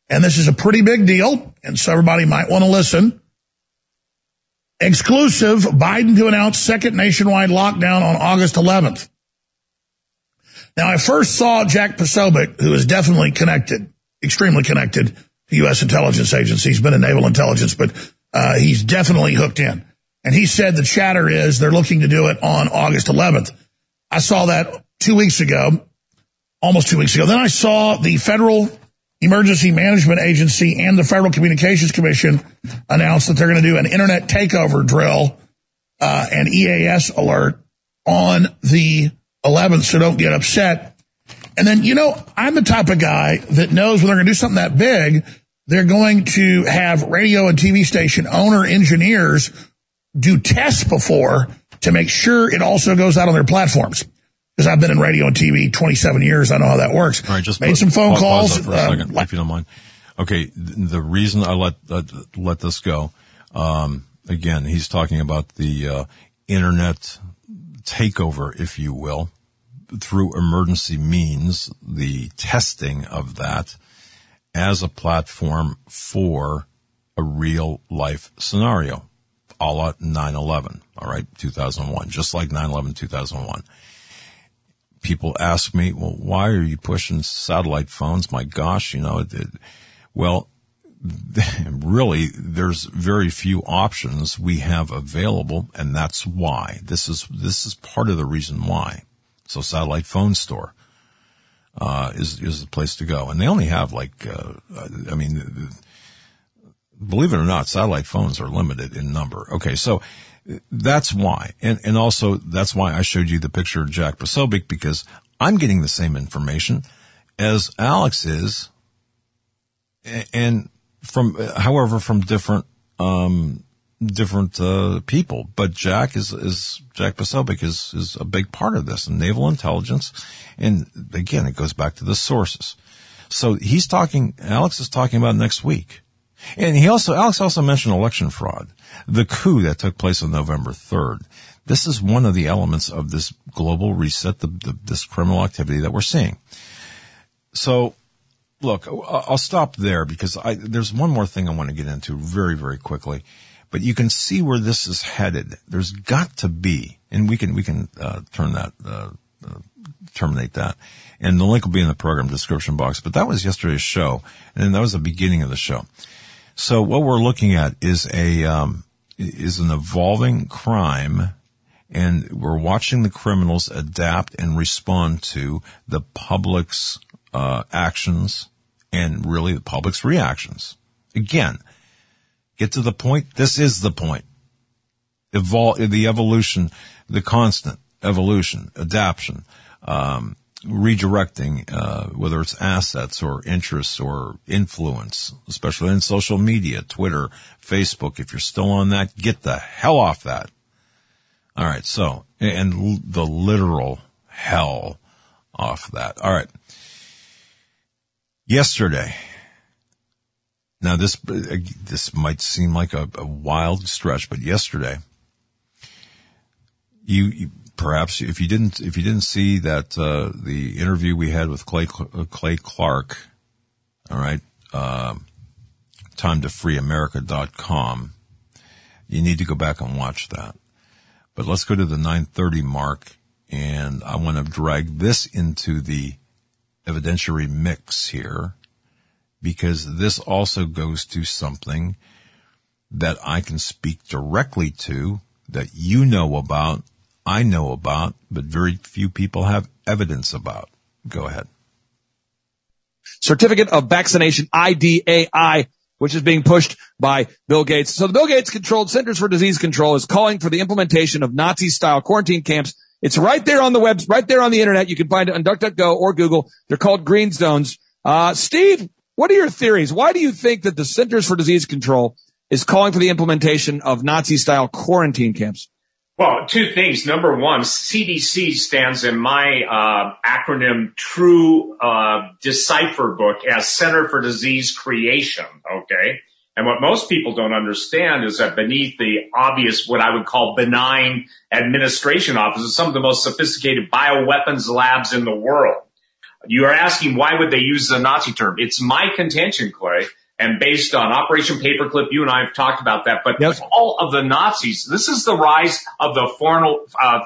and this is a pretty big deal, and so everybody might want to listen. Exclusive, Biden to announce second nationwide lockdown on August 11th. Now, I first saw Jack Posobiec, who is definitely connected, extremely connected to U.S. intelligence agencies. He's been in naval intelligence, but he's definitely hooked in. And he said the chatter is they're looking to do it on August 11th. I saw that 2 weeks ago, almost 2 weeks ago. Then I saw the Federal Emergency Management Agency and the Federal Communications Commission announce that they're going to do an internet takeover drill and EAS alert on the 11th, so don't get upset. And then, I'm the type of guy that knows when they're going to do something that big, they're going to have radio and TV station owner engineers do tests before to make sure it also goes out on their platforms. Because I've been in radio and TV 27 years. I know how that works. All right, just made some phone calls. Pause for a second, if you don't mind. Okay, the reason I let this go, again, he's talking about the internet takeover, if you will, through emergency means, the testing of that as a platform for a real life scenario, a la 9/11, all right, 2001, just like 9/11, 2001. People ask me, well, why are you pushing satellite phones? My gosh, well, really, there's very few options we have available, and that's why. This is part of the reason why. So satellite phone store is the place to go. And they only have believe it or not, satellite phones are limited in number. Okay, so that's why. And also that's why I showed you the picture of Jack Posobiec, because I'm getting the same information as Alex is, and from different people. But Jack Posobiec is a big part of this, and naval intelligence. And again, it goes back to the sources. So Alex is talking about next week. And Alex also mentioned election fraud, the coup that took place on November 3rd. This is one of the elements of this global reset, this criminal activity that we're seeing. So, look, I'll stop there because there's one more thing I want to get into very, very quickly. But you can see where this is headed. There's got to be, and we can terminate that. And the link will be in the program description box. But that was yesterday's show, and that was the beginning of the show. So what we're looking at is an evolving crime, and we're watching the criminals adapt and respond to the public's actions and really the public's reactions. Again, get to the point. This is the point. The evolution, the constant evolution, adaptation, redirecting, whether it's assets or interests or influence, especially in social media, Twitter, Facebook. If you're still on that, get the hell off that. All right. So, and the literal hell off that. All right. Yesterday. Now this might seem like a wild stretch, but yesterday, you perhaps if you didn't see that the interview we had with Clay Clark, all right, timetofreeamerica.com, you need to go back and watch that. But let's go to the 9:30 mark, and I want to drag this into the evidentiary mix here, because this also goes to something that I can speak directly to, that you know about, I know about, but very few people have evidence about. Go ahead. Certificate of Vaccination, IDAI, which is being pushed by Bill Gates. So the Bill Gates-controlled Centers for Disease Control is calling for the implementation of Nazi-style quarantine camps. It's right there on the web, right there on the internet. You can find it on DuckDuckGo or Google. They're called green zones. Steve, what are your theories? Why do you think that the Centers for Disease Control is calling for the implementation of Nazi-style quarantine camps? Well, two things. Number one, CDC stands in my acronym TRUE decipher book as Center for Disease Creation, okay? And what most people don't understand is that beneath the obvious, what I would call benign administration offices, some of the most sophisticated bioweapons labs in the world. you are asking why would they use the Nazi term? It's my contention, Clay, and based on Operation Paperclip, you and I have talked about that, but all of the Nazis, this is the rise of the formal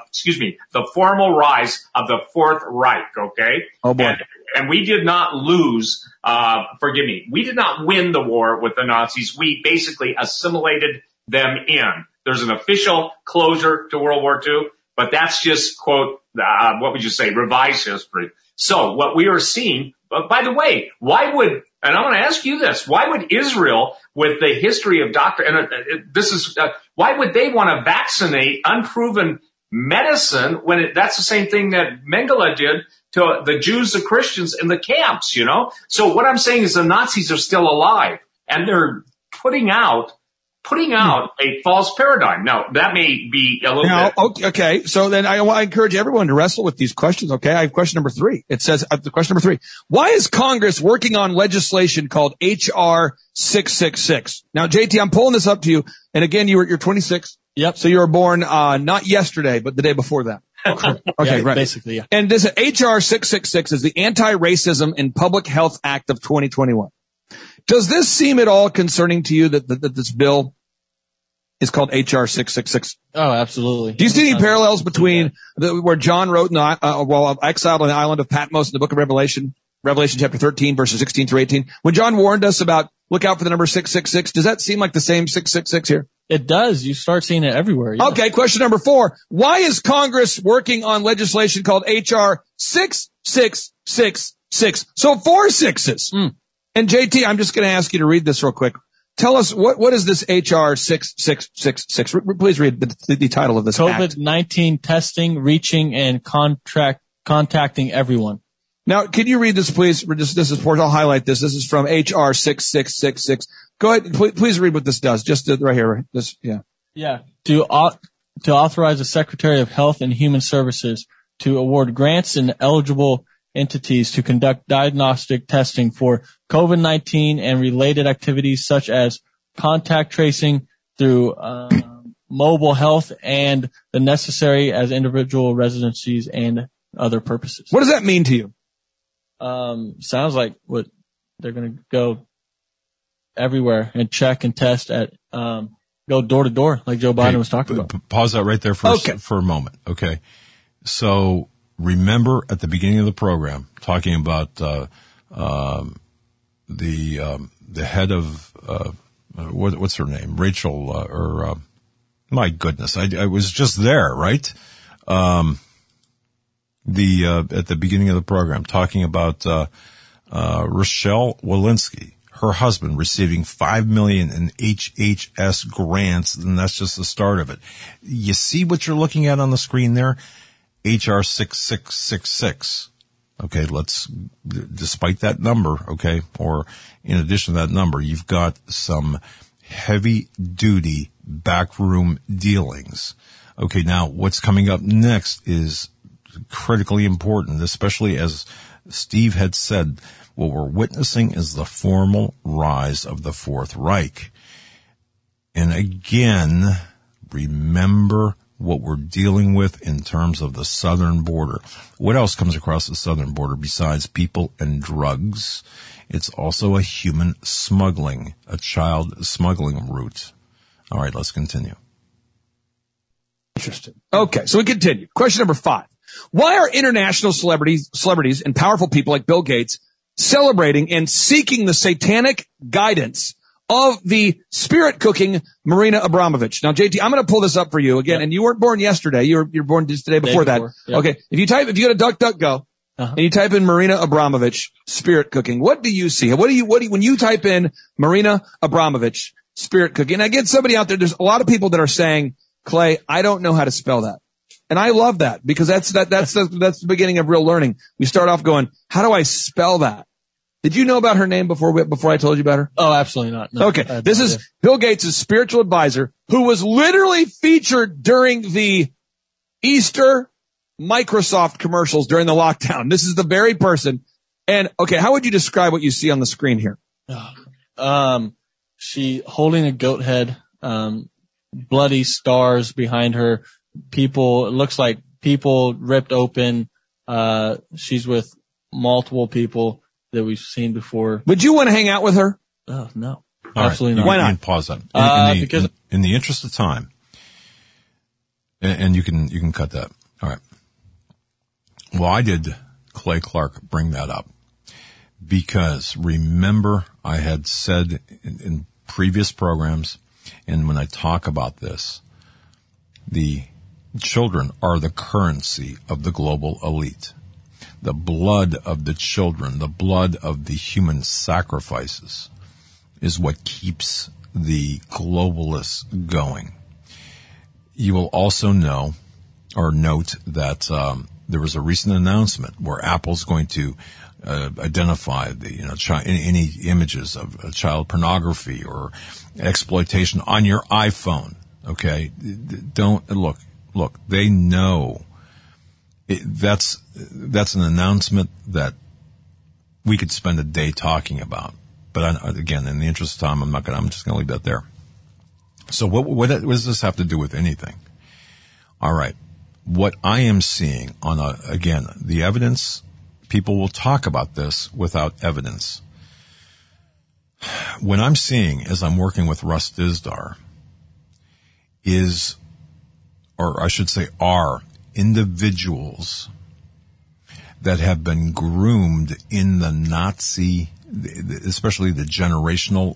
rise of the Fourth Reich, okay? Oh boy. And we did not lose, we did not win the war with the Nazis. We basically assimilated them in. There's an official closure to World War II, but that's just, quote, what would you say, revised history. So what we are seeing, by the way, and I'm going to ask you this, why would Israel, with the history of why would they want to vaccinate unproven medicine when that's the same thing that Mengele did to the Jews, the Christians in the camps, you know? So what I'm saying is the Nazis are still alive and they're putting out a false paradigm. Now, that may be a little bit. Okay. So then I encourage everyone to wrestle with these questions. Okay. I have question number 3. It says, question number 3, why is Congress working on legislation called HR 666? Now, JT, I'm pulling this up to you. And again, you're 26. Yep. So you were born, not yesterday, but the day before that. Okay, yeah, right. Basically, yeah. And this HR 666 is the Anti-Racism in Public Health Act of 2021. Does this seem at all concerning to you that this bill is called HR 666? Oh, absolutely. Do you see any parallels between where John wrote while exiled on the island of Patmos in the book of Revelation chapter 13, verses 16 through 18? When John warned us about look out for the number 666, does that seem like the same 666 here? It does. You start seeing it everywhere. Yeah. Okay, question number 4. Why is Congress working on legislation called HR 6666? So 4 sixes. And JT, I'm just going to ask you to read this real quick. Tell us, what is this HR 6666? Please read the title of this COVID-19 testing, reaching, and contacting everyone. Now, can you read this, please? This is, I'll highlight this. This is from HR 6666. Go ahead. Please read what this does. Just right here. This, yeah. Yeah. To authorize the Secretary of Health and Human Services to award grants and eligible entities to conduct diagnostic testing for COVID-19 and related activities such as contact tracing through mobile health and the necessary as individual residencies and other purposes. What does that mean to you? Sounds like what they're going to go everywhere and check and test at, go door to door like Joe Biden was talking about. Pause that right there for a moment. Okay. So remember at the beginning of the program talking about, the head of, what's her name? Rachel, my goodness. I was just there, right? At the beginning of the program talking about, Rochelle Walensky, her husband receiving $5 million in HHS grants, and that's just the start of it. You see what you're looking at on the screen there? HR 6666. Okay, despite that number, okay, or in addition to that number, you've got some heavy duty backroom dealings. Okay, now what's coming up next is critically important, especially as Steve had said, what we're witnessing is the formal rise of the Fourth Reich. And again, remember what we're dealing with in terms of the southern border. What else comes across the southern border besides people and drugs? It's also a human smuggling, a child smuggling route. All right, let's continue. Interesting. Okay, so we continue. Question number 5. Why are international celebrities and powerful people like Bill Gates celebrating and seeking the satanic guidance of the spirit cooking Marina Abramovich? Now, JT, I'm going to pull this up for you again. Yep. And you weren't born yesterday. You're born just the day before that. Yep. Okay. If you go to DuckDuckGo and you type in Marina Abramovich spirit cooking, what do you see? When you type in Marina Abramovich spirit cooking, and I get somebody out there, there's a lot of people that are saying, Clay, I don't know how to spell that. And I love that because that's the beginning of real learning. We start off going, how do I spell that? Did you know about her name before I told you about her? Oh, absolutely not. No, okay. This is Bill Gates' spiritual advisor who was literally featured during the Easter Microsoft commercials during the lockdown. This is the very person. And okay, how would you describe what you see on the screen here? She holding a goat head, bloody stars behind her. It looks like people ripped open. She's with multiple people that we've seen before. Would you want to hang out with her? Oh, no. All Absolutely right. not. Why not? You can pause that. Because In the interest of time, and you can cut that. All right. Why did Clay Clark bring that up? Because remember, I had said in previous programs, and when I talk about this, the children are the currency of the global elite. The blood of the children, the blood of the human sacrifices is what keeps the globalists going. You will also know or note that there was a recent announcement where Apple's going to identify the any images of child pornography or exploitation on your iPhone. Okay, don't look. They know that's an announcement that we could spend a day talking about. But again, in the interest of time, I'm just going to leave that there. So what does this have to do with anything? All right. What I am seeing again, the evidence, people will talk about this without evidence. What I'm seeing as I'm working with Russ Dizdar are individuals that have been groomed in the Nazi, especially the generational,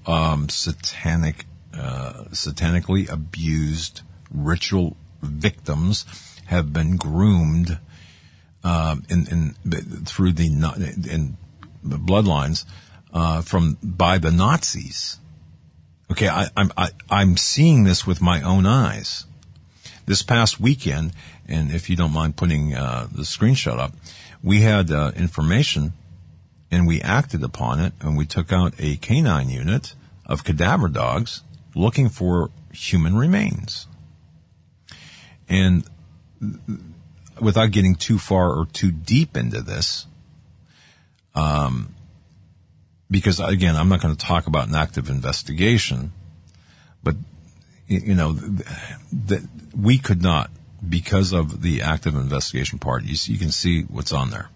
satanically abused ritual victims have been groomed, through the bloodlines, by the Nazis. Okay. I'm seeing this with my own eyes. This past weekend, and if you don't mind putting, the screenshot up, we had, information and we acted upon it, and we took out a canine unit of cadaver dogs looking for human remains. And without getting too far or too deep into this, because again, I'm not going to talk about an active investigation, but that we could not, because of the active investigation part. You can see what's on there.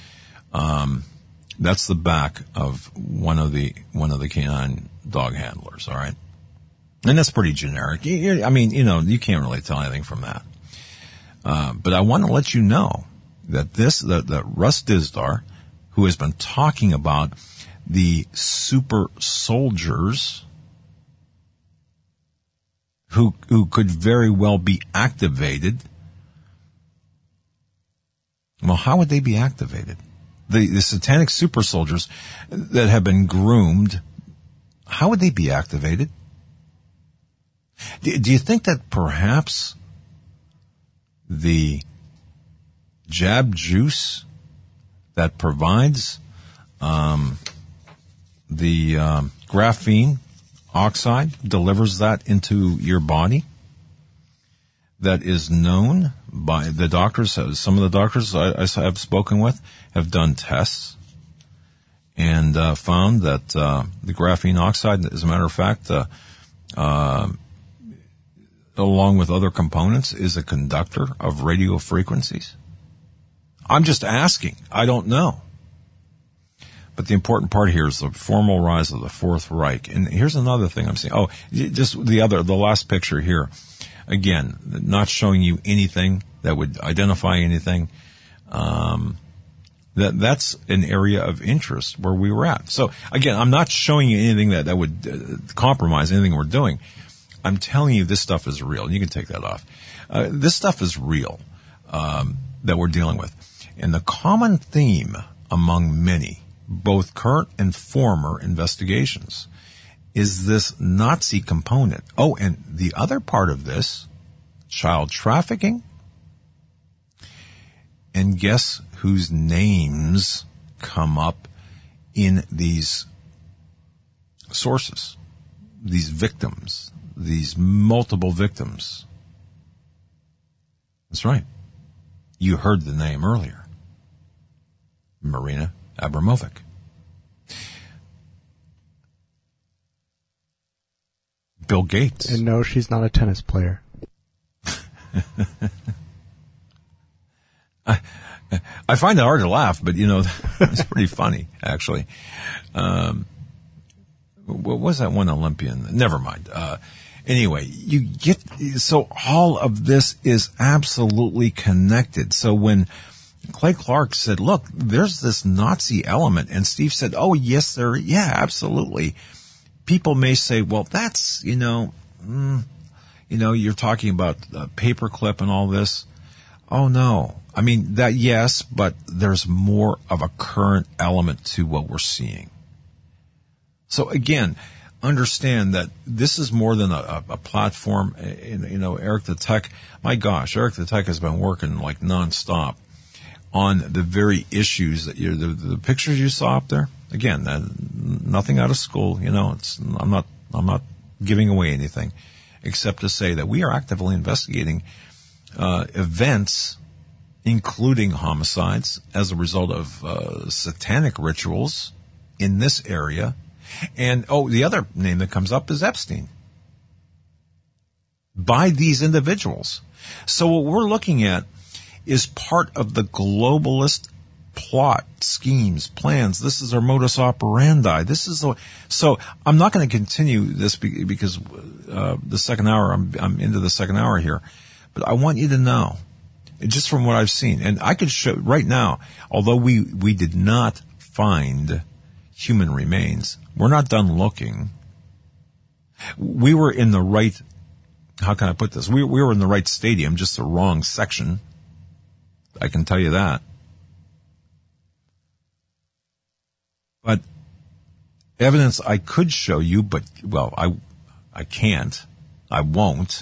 That's the back of one of the canine dog handlers. All right. And that's pretty generic. I mean, you can't really tell anything from that. But I want to let you know that that Russ Dizdar, who has been talking about the super soldiers who could very well be activated. Well, how would they be activated? The satanic super soldiers that have been groomed, how would they be activated? Do you think that perhaps the jab juice that provides the graphene oxide delivers that into your body, that is known by the doctors? Some of the doctors I have spoken with have done tests and found that the graphene oxide, as a matter of fact, along with other components, is a conductor of radio frequencies. I'm just asking. I don't know. But the important part here is the formal rise of the Fourth Reich. And here's another thing I'm seeing. Oh, just the last picture here. Again, not showing you anything that would identify anything. That's an area of interest where we were at. So again, I'm not showing you anything that would compromise anything we're doing. I'm telling you this stuff is real. You can take that off. This stuff is real, that we're dealing with. And the common theme among many, both current and former investigations, is this Nazi component. Oh, and the other part of this, child trafficking. And guess whose names come up in these sources, these victims, these multiple victims? That's right. You heard the name earlier. Marina Abramovic. Bill Gates. And no, she's not a tennis player. I find it hard to laugh, but it's pretty funny, actually. What was that one Olympian? Never mind. Anyway, so all of this is absolutely connected. So when Clay Clark said, look, there's this Nazi element, and Steve said, oh, yes, absolutely. People may say, well, that's, you're talking about paperclip and all this. Oh, no. I mean, that, yes, but there's more of a current element to what we're seeing. So again, understand that this is more than a platform. Eric the Tech, my gosh, Eric the Tech has been working like nonstop on the very issues that the pictures you saw up there. Again, nothing out of school. I'm not giving away anything, except to say that we are actively investigating events, including homicides, as a result of satanic rituals in this area. And, the other name that comes up is Epstein. By these individuals. So what we're looking at is part of the globalist plot, schemes, plans. This is our modus operandi. So I'm not going to continue this because the second hour, I'm into the second hour here. But I want you to know, just from what I've seen, and I could show right now, although we did not find human remains, we're not done looking. We were in the right, how can I put this? We were in the right stadium, just the wrong section. I can tell you that. But evidence I could show you, but, well, I can't. I won't.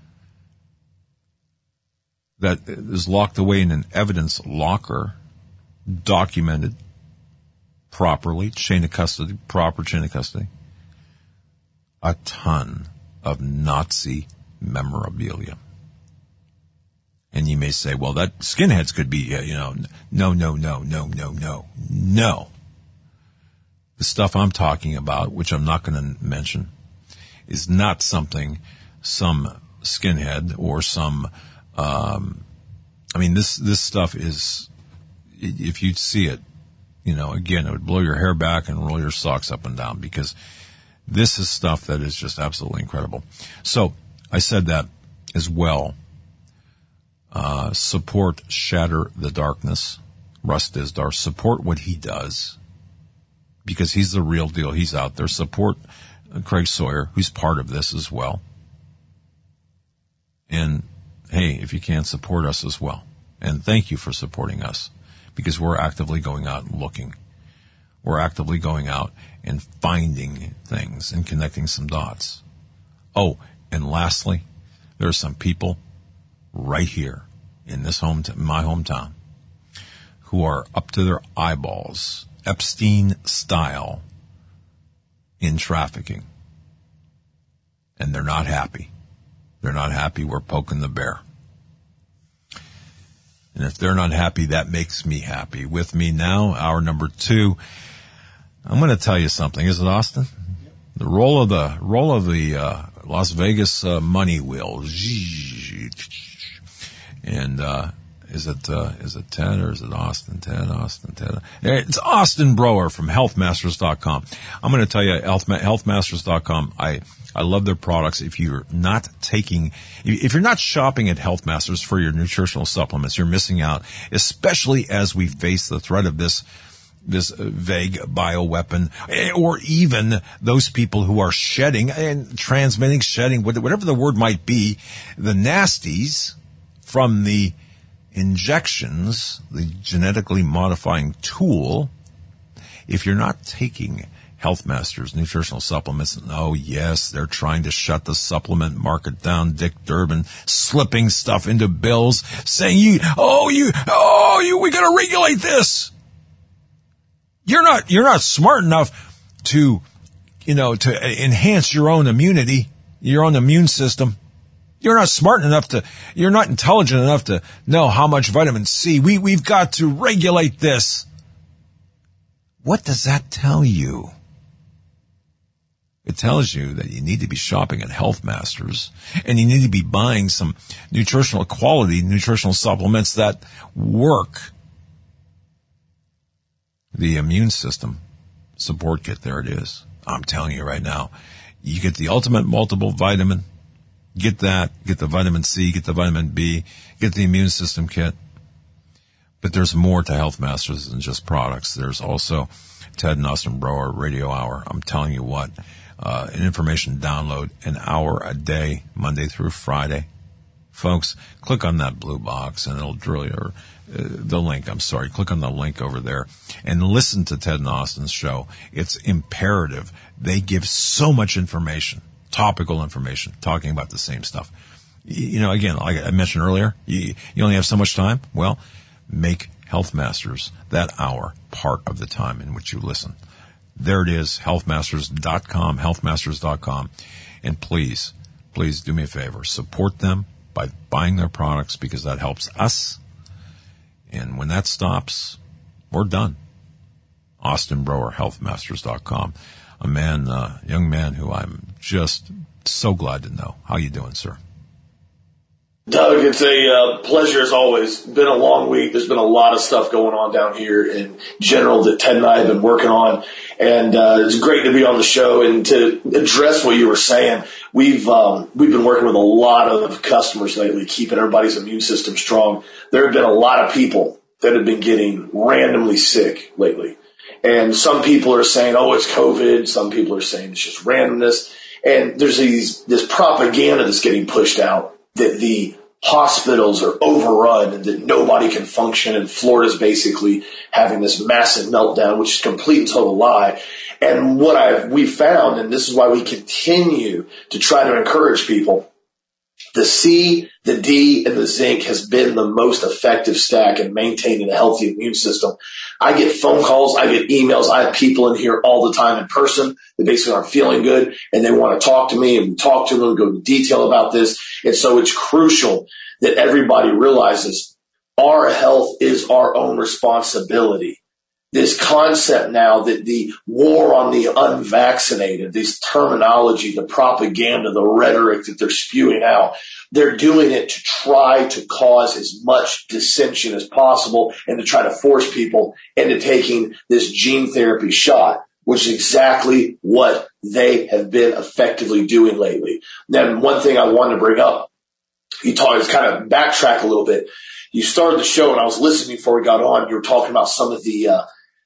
That is locked away in an evidence locker, documented properly, proper chain of custody. A ton of Nazi memorabilia. And you may say, well, that skinheads could be, no. The stuff I'm talking about, which I'm not going to mention, is not something some skinhead or some, this stuff is, if you'd see it, again, it would blow your hair back and roll your socks up and down, because this is stuff that is just absolutely incredible. So I said that as well. Support Shatter the Darkness. Russ Dizdar. Support what he does, because he's the real deal. He's out there. Support Craig Sawyer, who's part of this as well. And hey, if you can, support us as well. And thank you for supporting us, because we're actively going out and looking. We're actively going out and finding things and connecting some dots. Oh, and lastly, there are some people right here in this my hometown, who are up to their eyeballs, Epstein style, in trafficking. And they're not happy. They're not happy. We're poking the bear. And if they're not happy, that makes me happy. With me now, hour number 2. I'm going to tell you something. Is it Austin? The roll of the Las Vegas money wheel. And is it Ted or is it Austin? Ted. It's Austin Brower from healthmasters.com. I'm going to tell you, healthmasters.com, I love their products. If you're not shopping at Health Masters for your nutritional supplements, you're missing out, especially as we face the threat of this vague bioweapon, or even those people who are shedding and transmitting, whatever the word might be, the nasties from the injections, the genetically modifying tool. If you're not taking Health Masters nutritional supplements, oh yes, they're trying to shut the supplement market down. Dick Durbin slipping stuff into bills, saying we gotta regulate this. You're not smart enough to enhance your own immunity, your own immune system. You're not intelligent enough to know how much vitamin C. We've got to regulate this. What does that tell you? It tells you that you need to be shopping at Health Masters, and you need to be buying some nutritional supplements that work the immune system support kit. There it is. I'm telling you right now, you get the ultimate multiple vitamin. Get that. Get the vitamin C. Get the vitamin B. Get the immune system kit. But there's more to Health Masters than just products. There's also Ted and Austin Broer Radio Hour. I'm telling you what, an information download, an hour a day, Monday through Friday. Folks, click on that blue box and it'll drill your, the link. I'm sorry. Click on the link over there and listen to Ted and Austin's show. It's imperative. They give so much information, topical information, talking about the same stuff. You know, again, like I mentioned earlier, you only have so much time. Well, make Health Masters that hour part of the time in which you listen. There it is, healthmasters.com, healthmasters.com. And please do me a favor. Support them by buying their products because that helps us. And when that stops, we're done. Austin Broer, healthmasters.com. A man, young man who I'm just so glad to know. How you doing, sir? Doug, it's a pleasure as always. Been a long week. There's been a lot of stuff going on down here in general that Ted and I have been working on. And it's great to be on the show and to address what you were saying. We've been working with a lot of customers lately, keeping everybody's immune system strong. There have been a lot of people that have been getting randomly sick lately. And some people are saying, oh, it's COVID. Some people are saying it's just randomness. And there's this propaganda that's getting pushed out that the hospitals are overrun and that nobody can function, and Florida's basically having this massive meltdown, which is a complete and total lie. And what we found, and this is why we continue to try to encourage people, the C, the D, and the zinc has been the most effective stack in maintaining a healthy immune system. I get phone calls, I get emails, I have people in here all the time in person that basically aren't feeling good and they want to talk to me, and we talk to them, we go into detail about this. And so it's crucial that everybody realizes our health is our own responsibility. This concept now that the war on the unvaccinated, this terminology, the propaganda, the rhetoric that they're spewing out, they're doing it to try to cause as much dissension as possible and to try to force people into taking this gene therapy shot, which is exactly what they have been effectively doing lately. Then one thing I wanted to bring up, you talked, kind of backtrack a little bit. You started the show and I was listening before we got on. You were talking about some of the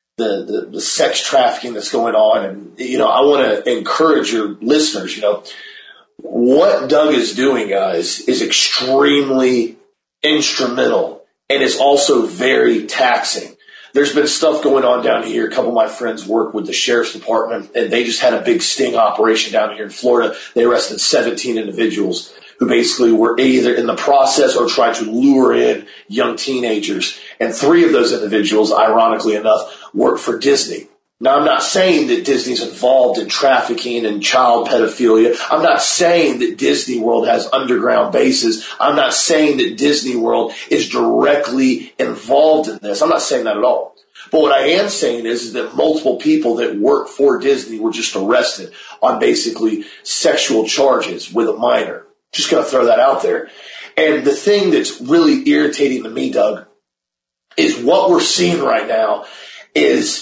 sex trafficking that's going on. And, you know, I want to encourage your listeners, you know, what Doug is doing, guys, is extremely instrumental and is also very taxing. There's been stuff going on down here. A couple of my friends work with the sheriff's department, and they just had a big sting operation down here in Florida. They arrested 17 individuals who basically were either in the process or trying to lure in young teenagers. And 3 of those individuals, ironically enough, work for Disney. Now, I'm not saying that Disney's involved in trafficking and child pedophilia. I'm not saying that Disney World has underground bases. I'm not saying that Disney World is directly involved in this. I'm not saying that at all. But what I am saying is that multiple people that work for Disney were just arrested on basically sexual charges with a minor. Just going to throw that out there. And the thing that's really irritating to me, Doug, is what we're seeing right now is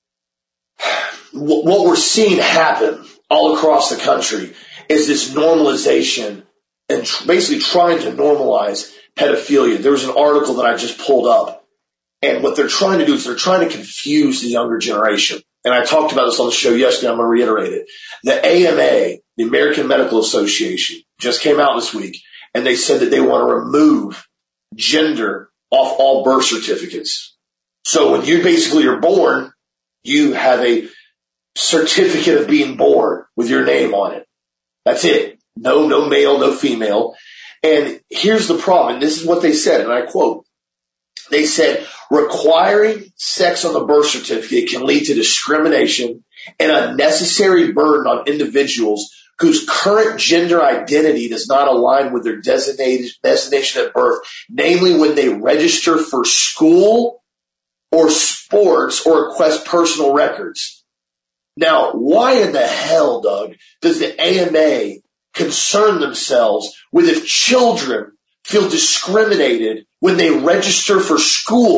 what we're seeing happen all across the country is this normalization and basically trying to normalize pedophilia. There was an article that I just pulled up, and what they're trying to do is they're trying to confuse the younger generation. And I talked about this on the show yesterday. I'm going to reiterate it. The AMA, the American Medical Association, just came out this week, and they said that they want to remove gender off all birth certificates. So when you basically are born, you have a certificate of being born with your name on it. That's it. No male, no female. And here's the problem. And this is what they said, and I quote. They said, requiring sex on the birth certificate can lead to discrimination and unnecessary burden on individuals whose current gender identity does not align with their designation at birth, namely when they register for school or sports or request personal records. Now, why in the hell, Doug, does the AMA concern themselves with if children feel discriminated when they register for school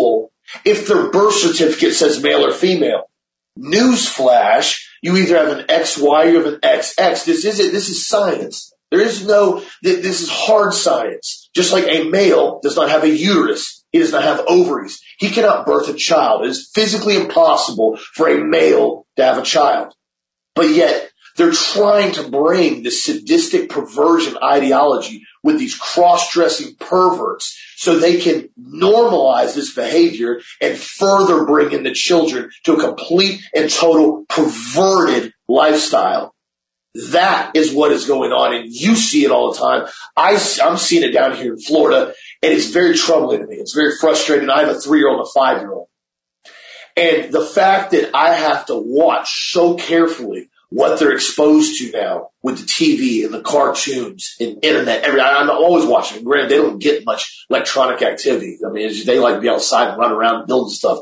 if their birth certificate says male or female. Newsflash, you either have an XY or you have an XX. This is science. This is hard science. Just like a male does not have a uterus. He does not have ovaries. He cannot birth a child. It is physically impossible for a male to have a child. But yet, they're trying to bring this sadistic perversion ideology with these cross-dressing perverts so they can normalize this behavior and further bring in the children to a complete and total perverted lifestyle. That is what is going on, and you see it all the time. I'm seeing it down here in Florida, and it's very troubling to me. It's very frustrating. I have a 3-year-old and a 5-year-old. And the fact that I have to watch so carefully what they're exposed to now with the TV and the cartoons and internet, I'm always watching. Granted, they don't get much electronic activity. I mean, they like to be outside and run around and building stuff.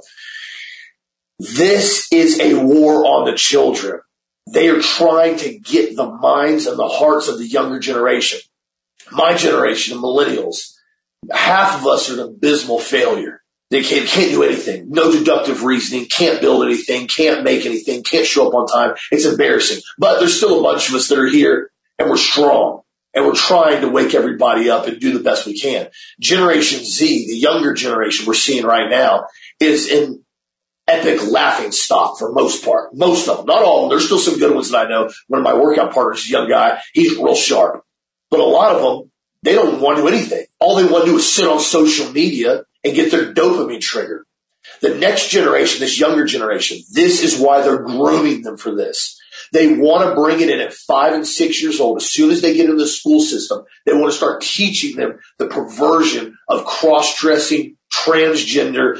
This is a war on the children. They are trying to get the minds and the hearts of the younger generation. My generation, the millennials, half of us are an abysmal failure. They can't do anything. No deductive reasoning, can't build anything, can't make anything, can't show up on time. It's embarrassing. But there's still a bunch of us that are here, and we're strong. And we're trying to wake everybody up and do the best we can. Generation Z, the younger generation we're seeing right now, is in epic laughing stock for most part. Most of them. Not all of them. There's still some good ones that I know. One of my workout partners, a young guy, he's real sharp. But a lot of them, they don't want to do anything. All they want to do is sit on social media and get their dopamine trigger. The next generation, this younger generation, this is why they're grooming them for this. They want to bring it in at 5 and 6 years old. As soon as they get into the school system, they want to start teaching them the perversion of cross-dressing, transgender,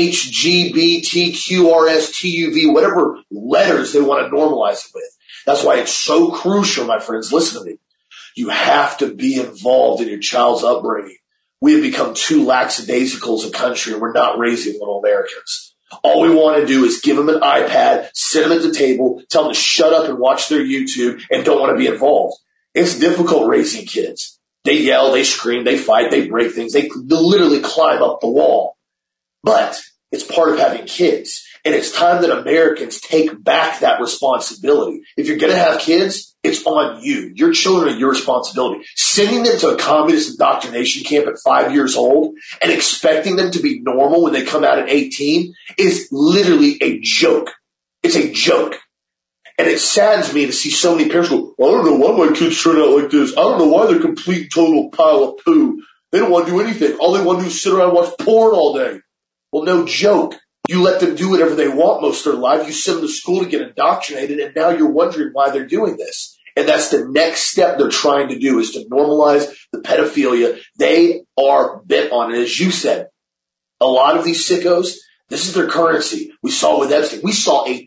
HGBTQRSTUV, whatever letters they want to normalize it with. That's why it's so crucial, my friends. Listen to me. You have to be involved in your child's upbringing. We have become too lackadaisical as a country, and we're not raising little Americans. All we want to do is give them an iPad, sit them at the table, tell them to shut up and watch their YouTube, and don't want to be involved. It's difficult raising kids. They yell, they scream, they fight, they break things. They literally climb up the wall. But it's part of having kids. And it's time that Americans take back that responsibility. If you're going to have kids, it's on you. Your children are your responsibility. Sending them to a communist indoctrination camp at 5 years old and expecting them to be normal when they come out at 18 is literally a joke. It's a joke. And it saddens me to see so many parents go, well, I don't know why my kids turn out like this. I don't know why they're a complete total pile of poo. They don't want to do anything. All they want to do is sit around and watch porn all day. Well, no joke. You let them do whatever they want most of their life. You send them to school to get indoctrinated, and now you're wondering why they're doing this. And that's the next step they're trying to do, is to normalize the pedophilia. They are bent on it. As you said, a lot of these sickos, this is their currency. We saw with Epstein. We saw a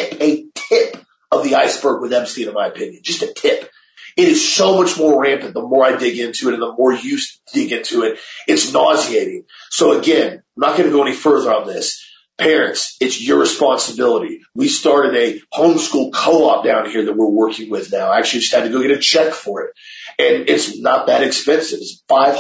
tip of the iceberg with Epstein, in my opinion. Just a tip. It is so much more rampant the more I dig into it and the more you dig into it. It's nauseating. So again, I'm not going to go any further on this. Parents, it's your responsibility. We started a homeschool co-op down here that we're working with now. I actually just had to go get a check for it. And it's not that expensive. It's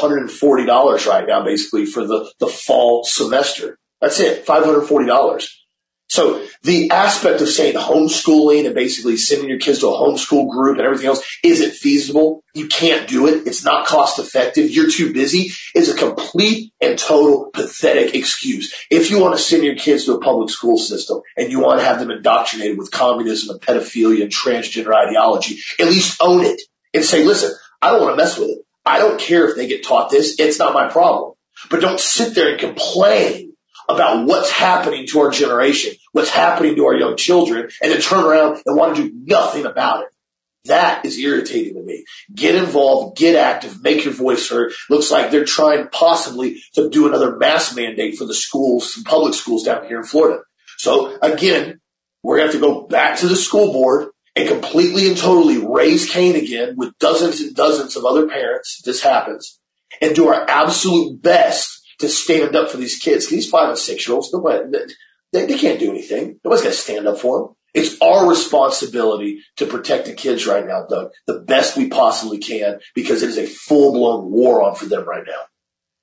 $540 right now, basically, for the fall semester. That's it, $540. So the aspect of saying homeschooling and basically sending your kids to a homeschool group and everything else, is it feasible? You can't do it. It's not cost effective. You're too busy. It's a complete and total pathetic excuse. If you want to send your kids to a public school system and you want to have them indoctrinated with communism and pedophilia and transgender ideology, at least own it and say, listen, I don't want to mess with it. I don't care if they get taught this. It's not my problem. But don't sit there and complain about what's happening to our generation, what's happening to our young children, and then turn around and want to do nothing about it. That is irritating to me. Get involved, get active, make your voice heard. Looks like they're trying possibly to do another mass mandate for the schools, public schools down here in Florida. So again, we're going to have to go back to the school board and completely and totally raise Cain again with dozens and dozens of other parents if this happens, and do our absolute best to stand up for these kids. These 5 and 6 year olds, they can't do anything. Nobody's going to stand up for them. It's our responsibility to protect the kids right now, Doug, the best we possibly can, because it is a full-blown war on for them right now.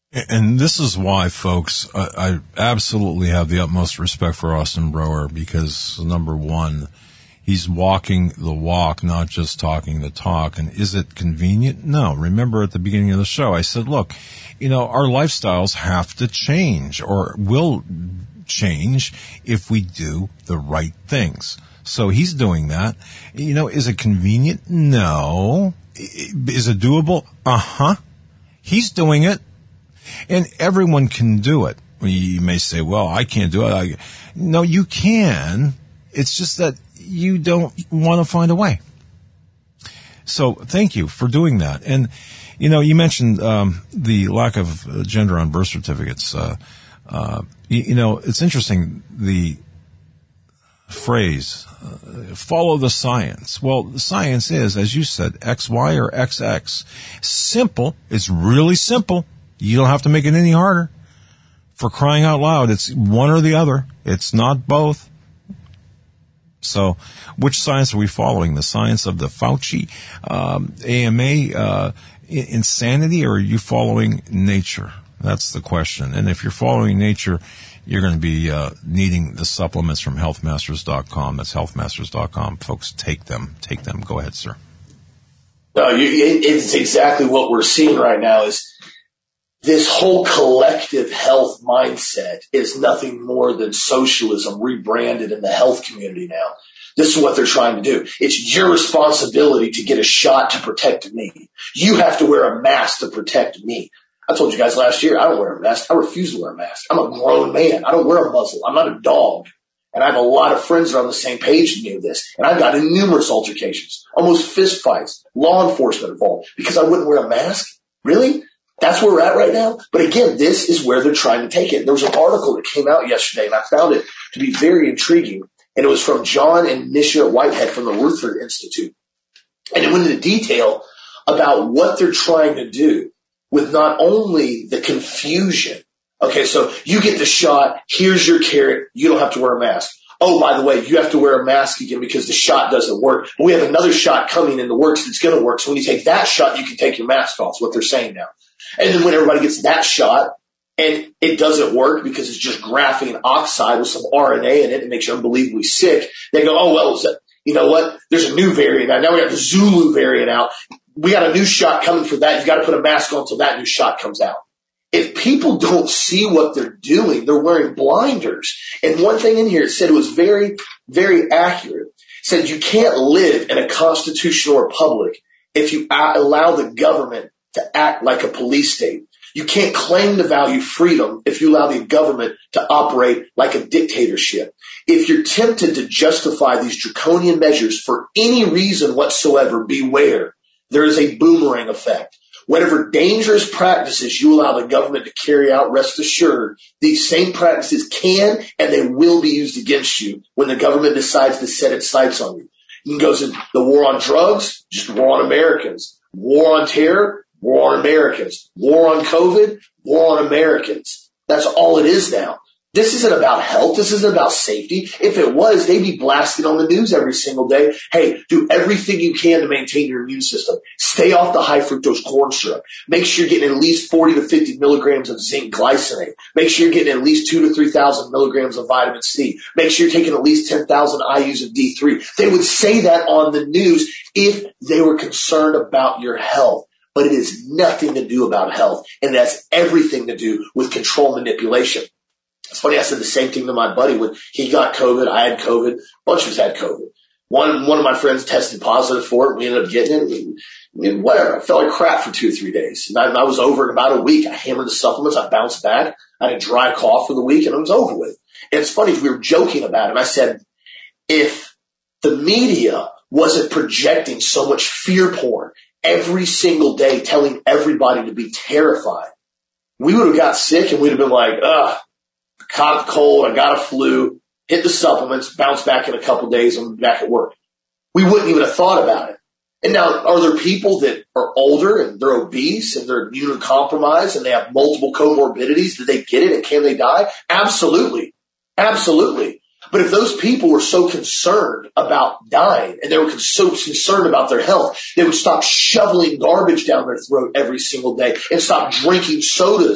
And this is why, folks, I absolutely have the utmost respect for Austin Brower, because, number one, he's walking the walk, not just talking the talk. And is it convenient? No. Remember at the beginning of the show, I said, look, our lifestyles have to change, or will change, if we do the right things. So he's doing that. Is it convenient? No. Is it doable? Uh-huh. He's doing it. And everyone can do it. You may say, well, I can't do it. No, you can. It's just that you don't want to find a way. So thank you for doing that. And, you mentioned the lack of gender on birth certificates. It's interesting, the phrase, follow the science. Well, the science is, as you said, XY or XX. Simple. It's really simple. You don't have to make it any harder. For crying out loud, it's one or the other. It's not both. So, which science are we following? The science of the Fauci, AMA, insanity, or are you following nature? That's the question. And if you're following nature, you're going to be needing the supplements from healthmasters.com. That's healthmasters.com. Folks, take them. Take them. Go ahead, sir. No, it's exactly what we're seeing right now is this whole collective health mindset is nothing more than socialism rebranded in the health community now. This is what they're trying to do. It's your responsibility to get a shot to protect me. You have to wear a mask to protect me. I told you guys last year, I don't wear a mask. I refuse to wear a mask. I'm a grown man. I don't wear a muzzle. I'm not a dog. And I have a lot of friends that are on the same page as me with this. And I've got in numerous altercations, almost fist fights, law enforcement involved, because I wouldn't wear a mask. Really? That's where we're at right now. But again, this is where they're trying to take it. There was an article that came out yesterday, and I found it to be very intriguing. And it was from John and Nisha Whitehead from the Rutherford Institute. And it went into detail about what they're trying to do with not only the confusion. Okay, so you get the shot. Here's your carrot. You don't have to wear a mask. Oh, by the way, you have to wear a mask again because the shot doesn't work. But we have another shot coming in the works that's going to work. So when you take that shot, you can take your mask off. Is what they're saying now. And then when everybody gets that shot and it doesn't work because it's just graphene oxide with some RNA in it and makes you unbelievably sick, they go, oh, well, you know what? There's a new variant out. Now we got the Zulu variant out. We got a new shot coming for that. You got to put a mask on until that new shot comes out. If people don't see what they're doing, they're wearing blinders. And one thing in here, it said it was very, very accurate. It said you can't live in a constitutional republic if you allow the government to act like a police state. You can't claim to value freedom if you allow the government to operate like a dictatorship. If you're tempted to justify these draconian measures for any reason whatsoever, beware. There is a boomerang effect. Whatever dangerous practices you allow the government to carry out, rest assured, these same practices can and they will be used against you when the government decides to set its sights on you. It goes in the war on drugs, just war on Americans. War on terror, war on Americans. War on COVID, war on Americans. That's all it is now. This isn't about health. This isn't about safety. If it was, they'd be blasting on the news every single day. Hey, do everything you can to maintain your immune system. Stay off the high fructose corn syrup. Make sure you're getting at least 40 to 50 milligrams of zinc glycinate. Make sure you're getting at least 2,000 to 3,000 milligrams of vitamin C. Make sure you're taking at least 10,000 IUs of D3. They would say that on the news if they were concerned about your health. But it has nothing to do about health, and it has everything to do with control manipulation. It's funny, I said the same thing to my buddy when he got COVID. I had COVID. A bunch of us had COVID. One of my friends tested positive for it. We ended up getting it. Whatever. I felt like crap for 2 or 3 days. And I was over in about a week. I hammered the supplements. I bounced back. I had a dry cough for the week, and it was over with. And it's funny, we were joking about it. I said, if the media wasn't projecting so much fear porn every single day, telling everybody to be terrified, we would have got sick and we'd have been like, ugh. Caught a cold, I got a flu, hit the supplements, bounced back in a couple of days, and back at work. We wouldn't even have thought about it. And now, are there people that are older and they're obese and they're immunocompromised and they have multiple comorbidities? Do they get it and can they die? Absolutely. Absolutely. But if those people were so concerned about dying and they were so concerned about their health, they would stop shoveling garbage down their throat every single day and stop drinking sodas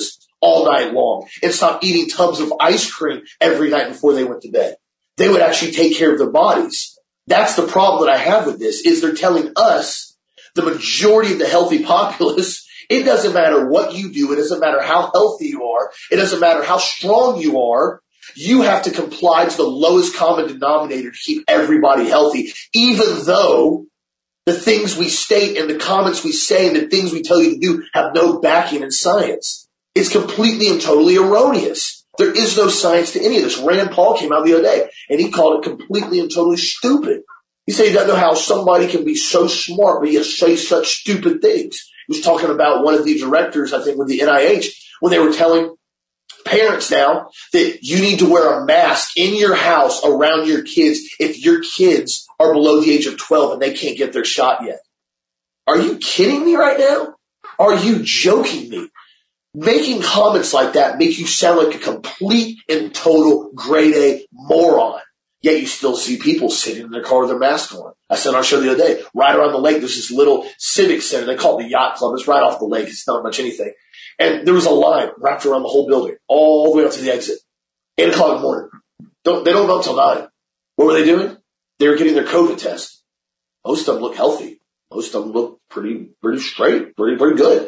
all night long and stop eating tubs of ice cream every night before they went to bed. They would actually take care of their bodies. That's the problem that I have with this, is they're telling us, the majority of the healthy populace, it doesn't matter what you do. It doesn't matter how healthy you are. It doesn't matter how strong you are. You have to comply to the lowest common denominator to keep everybody healthy, even though the things we state and the comments we say and the things we tell you to do have no backing in science. It's completely and totally erroneous. There is no science to any of this. Rand Paul came out the other day and he called it completely and totally stupid. He said he doesn't know how somebody can be so smart but yet say such stupid things. He was talking about one of the directors, I think, with the NIH, when they were telling parents now that you need to wear a mask in your house around your kids if your kids are below the age of 12 and they can't get their shot yet. Are you kidding me right now? Are you joking me? Making comments like that make you sound like a complete and total grade A moron. Yet you still see people sitting in their car with their mask on. I said on our show the other day, right around the lake, there's this little civic center. They call it the Yacht Club. It's right off the lake. It's not much anything. And there was a line wrapped around the whole building, all the way up to the exit. 8 o'clock in the morning. They don't go until 9. What were they doing? They were getting their COVID test. Most of them look healthy. Most of them look pretty straight, pretty good.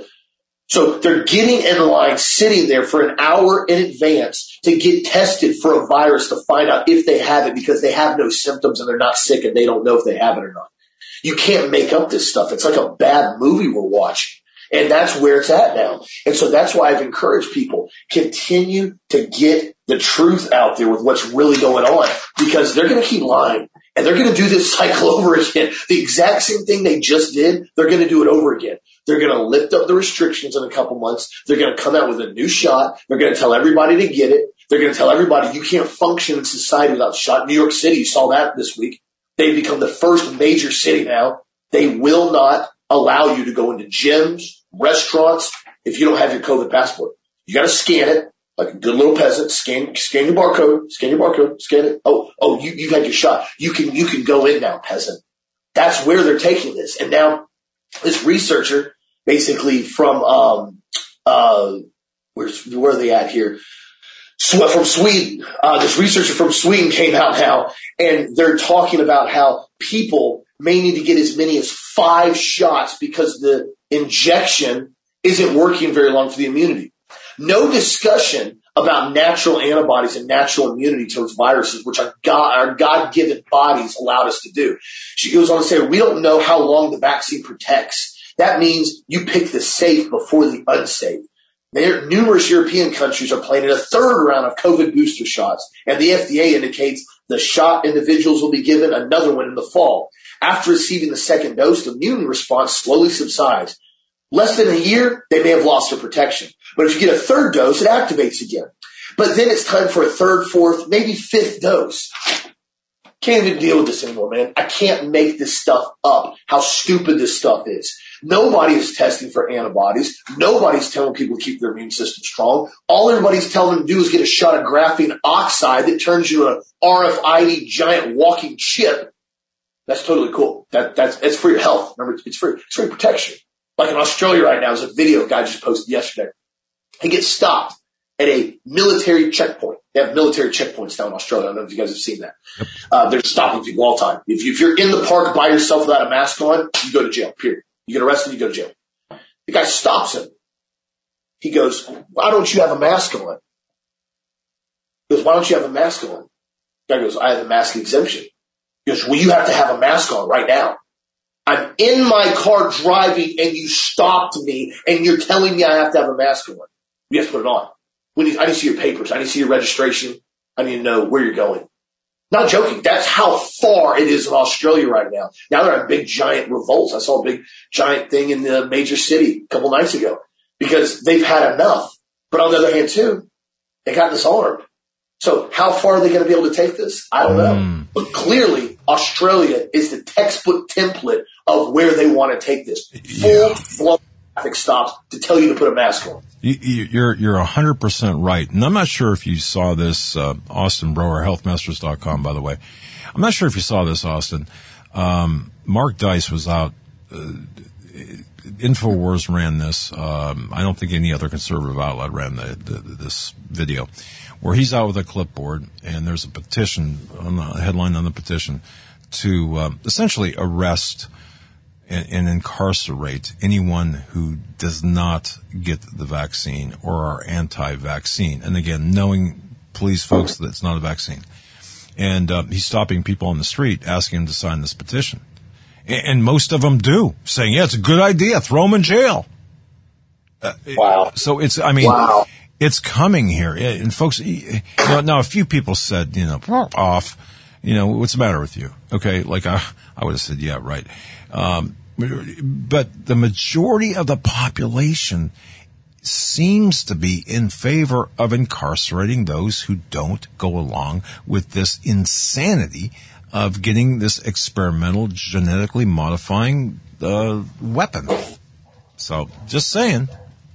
So they're getting in line, sitting there for an hour in advance to get tested for a virus to find out if they have it, because they have no symptoms and they're not sick and they don't know if they have it or not. You can't make up this stuff. It's like a bad movie we're watching. And that's where it's at now. And so that's why I've encouraged people, continue to get the truth out there with what's really going on, because they're going to keep lying and they're going to do this cycle over again. The exact same thing they just did, they're going to do it over again. They're going to lift up the restrictions in a couple months. They're going to come out with a new shot. They're going to tell everybody to get it. They're going to tell everybody you can't function in society without the shot. New York City, you saw that this week. They've become the first major city now. They will not allow you to go into gyms, restaurants, if you don't have your COVID passport. You got to scan it like a good little peasant. Scan your barcode, scan it. Oh, you've had your shot. You can go in now, peasant. That's where they're taking this. And now this researcher, basically from where are they at here? From Sweden. This researcher from Sweden came out now, and they're talking about how people may need to get as many as 5 shots because the injection isn't working very long for the immunity. No discussion about natural antibodies and natural immunity towards viruses, which our God-given bodies allowed us to do. She goes on to say, we don't know how long the vaccine protects. That means you pick the safe before the unsafe. Numerous European countries are planning a 3rd round of COVID booster shots, and the FDA indicates the shot individuals will be given another one in the fall. After receiving the 2nd dose, the immune response slowly subsides. Less than a year, they may have lost their protection. But if you get a 3rd dose, it activates again. But then it's time for a 3rd, 4th, maybe 5th dose. Can't even deal with this anymore, man. I can't make this stuff up, how stupid this stuff is. Nobody is testing for antibodies. Nobody's telling people to keep their immune system strong. All everybody's telling them to do is get a shot of graphene oxide that turns you an RFID giant walking chip. That's totally cool. That's for your health. Remember, it's for protection. Like in Australia right now, there's a video a guy just posted yesterday. He gets stopped at a military checkpoint. They have military checkpoints down in Australia. I don't know if you guys have seen that. They're stopping people all the time. If you're in the park by yourself without a mask on, you go to jail, period. You get arrested, you go to jail. The guy stops him. He goes, why don't you have a mask on? He goes, why don't you have a mask on? The guy goes, I have a mask exemption. He goes, well, you have to have a mask on right now. I'm in my car driving and you stopped me and you're telling me I have to have a mask on. You have to put it on. I need to see your papers. I need to see your registration. I need to know where you're going. Not joking. That's how far it is in Australia right now. Now they're having big giant revolts. I saw a big giant thing in the major city a couple nights ago because they've had enough. But on the other hand, too, they got disarmed. So how far are they going to be able to take this? I don't know. But clearly, Australia is the textbook template of where they want to take this. Full-blown traffic stops to tell you to put a mask on. You're 100% right. And I'm not sure if you saw this, Austin Brower, healthmasters.com, by the way. I'm not sure if you saw this, Austin. Mark Dice was out InfoWars ran this. I don't think any other conservative outlet ran this video, where he's out with a clipboard, and there's a petition on the headline on the petition to essentially arrest and incarcerate anyone who does not get the vaccine or are anti-vaccine. And again, knowing, please, folks, that it's not a vaccine. And he's stopping people on the street, asking them to sign this petition. And most of them do, saying, yeah, it's a good idea, throw them in jail. Wow. So it's coming here. And folks, now a few people said, off, what's the matter with you? Okay, like I would have said, yeah, right. But the majority of the population seems to be in favor of incarcerating those who don't go along with this insanity of getting this experimental genetically modifying weapon. So, just saying.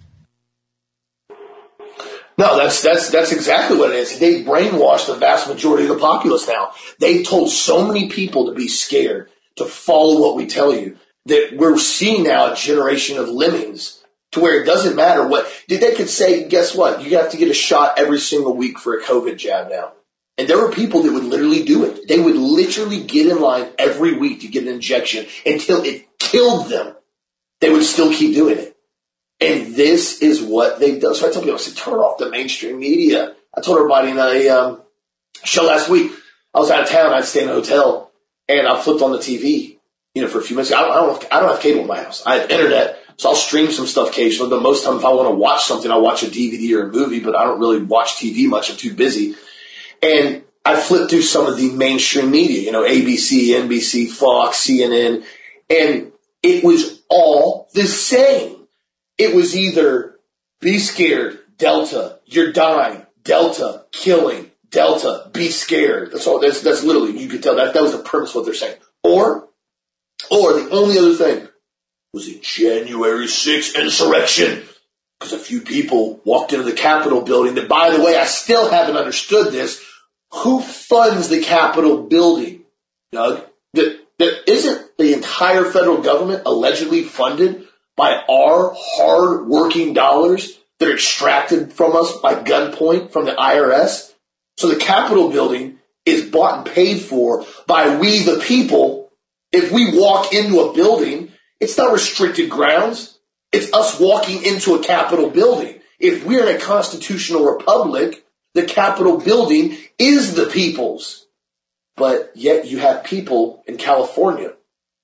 No, that's exactly what it is. They've brainwashed the vast majority of the populace now. They've told so many people to be scared, to follow what we tell you, that we're seeing now a generation of lemmings to where it doesn't matter what. They could say, guess what? You have to get a shot every single week for a COVID jab now. And there were people that would literally do it. They would literally get in line every week to get an injection until it killed them. They would still keep doing it. And this is what they've done. So I tell people, I said, turn off the mainstream media. I told everybody in a show last week, I was out of town. I'd stay in a hotel, and I flipped on the TV, for a few minutes. I don't have cable in my house. I have internet, so I'll stream some stuff occasionally. But most of the time, if I want to watch something, I'll watch a DVD or a movie, but I don't really watch TV much. I'm too busy. And I flipped through some of the mainstream media, ABC, NBC, Fox, CNN, and it was all the same. It was either be scared, Delta, you're dying, Delta, killing, Delta, be scared. That's all. That's literally, you could tell that was the premise of what they're saying. Or the only other thing was a January 6th insurrection. Because a few people walked into the Capitol building that, by the way, I still haven't understood this. Who funds the Capitol building, Doug? That isn't the entire federal government allegedly funded by our hard-working dollars that are extracted from us by gunpoint from the IRS? So the Capitol building is bought and paid for by we the people. If we walk into a building, it's not restricted grounds. It's us walking into a Capitol building. If we're in a constitutional republic, the Capitol building is the people's. But yet you have people in California.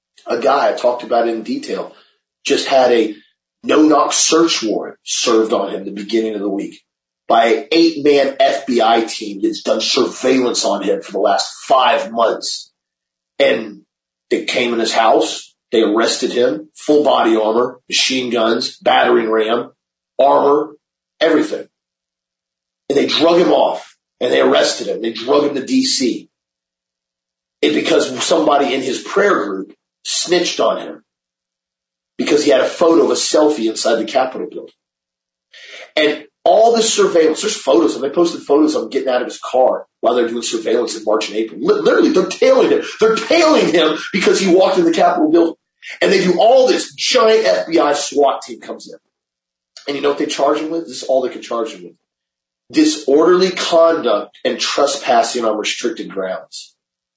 A guy I talked about in detail just had a no-knock search warrant served on him at the beginning of the week by an 8-man FBI team that's done surveillance on him for the last 5 months. And they came in his house. They arrested him, full body armor, machine guns, battering ram, armor, everything. And they drug him off, and they arrested him. They drug him to D.C. And because somebody in his prayer group snitched on him because he had a photo of a selfie inside the Capitol building. And all this surveillance, there's photos of him. They posted photos of him getting out of his car while they're doing surveillance in March and April. Literally, they're tailing him. They're tailing him because he walked in the Capitol building. And they do all this. Giant FBI SWAT team comes in. And you know what they charge him with? This is all they can charge him with. Disorderly conduct and trespassing on restricted grounds.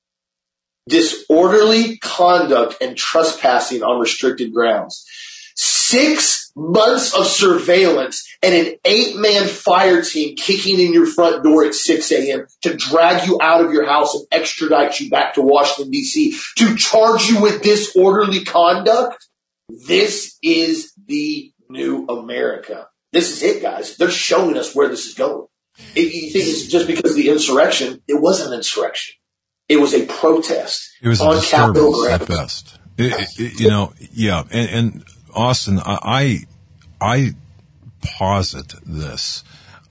Disorderly conduct and trespassing on restricted grounds. 6 months of surveillance and an 8-man fire team kicking in your front door at 6 a.m. to drag you out of your house and extradite you back to Washington, D.C. to charge you with disorderly conduct. This is the new America. This is it, guys. They're showing us where this is going. You think it's just because of the insurrection? It wasn't an insurrection. It was a protest. It was a disturbance at best. Yeah. And Austin, I posit this.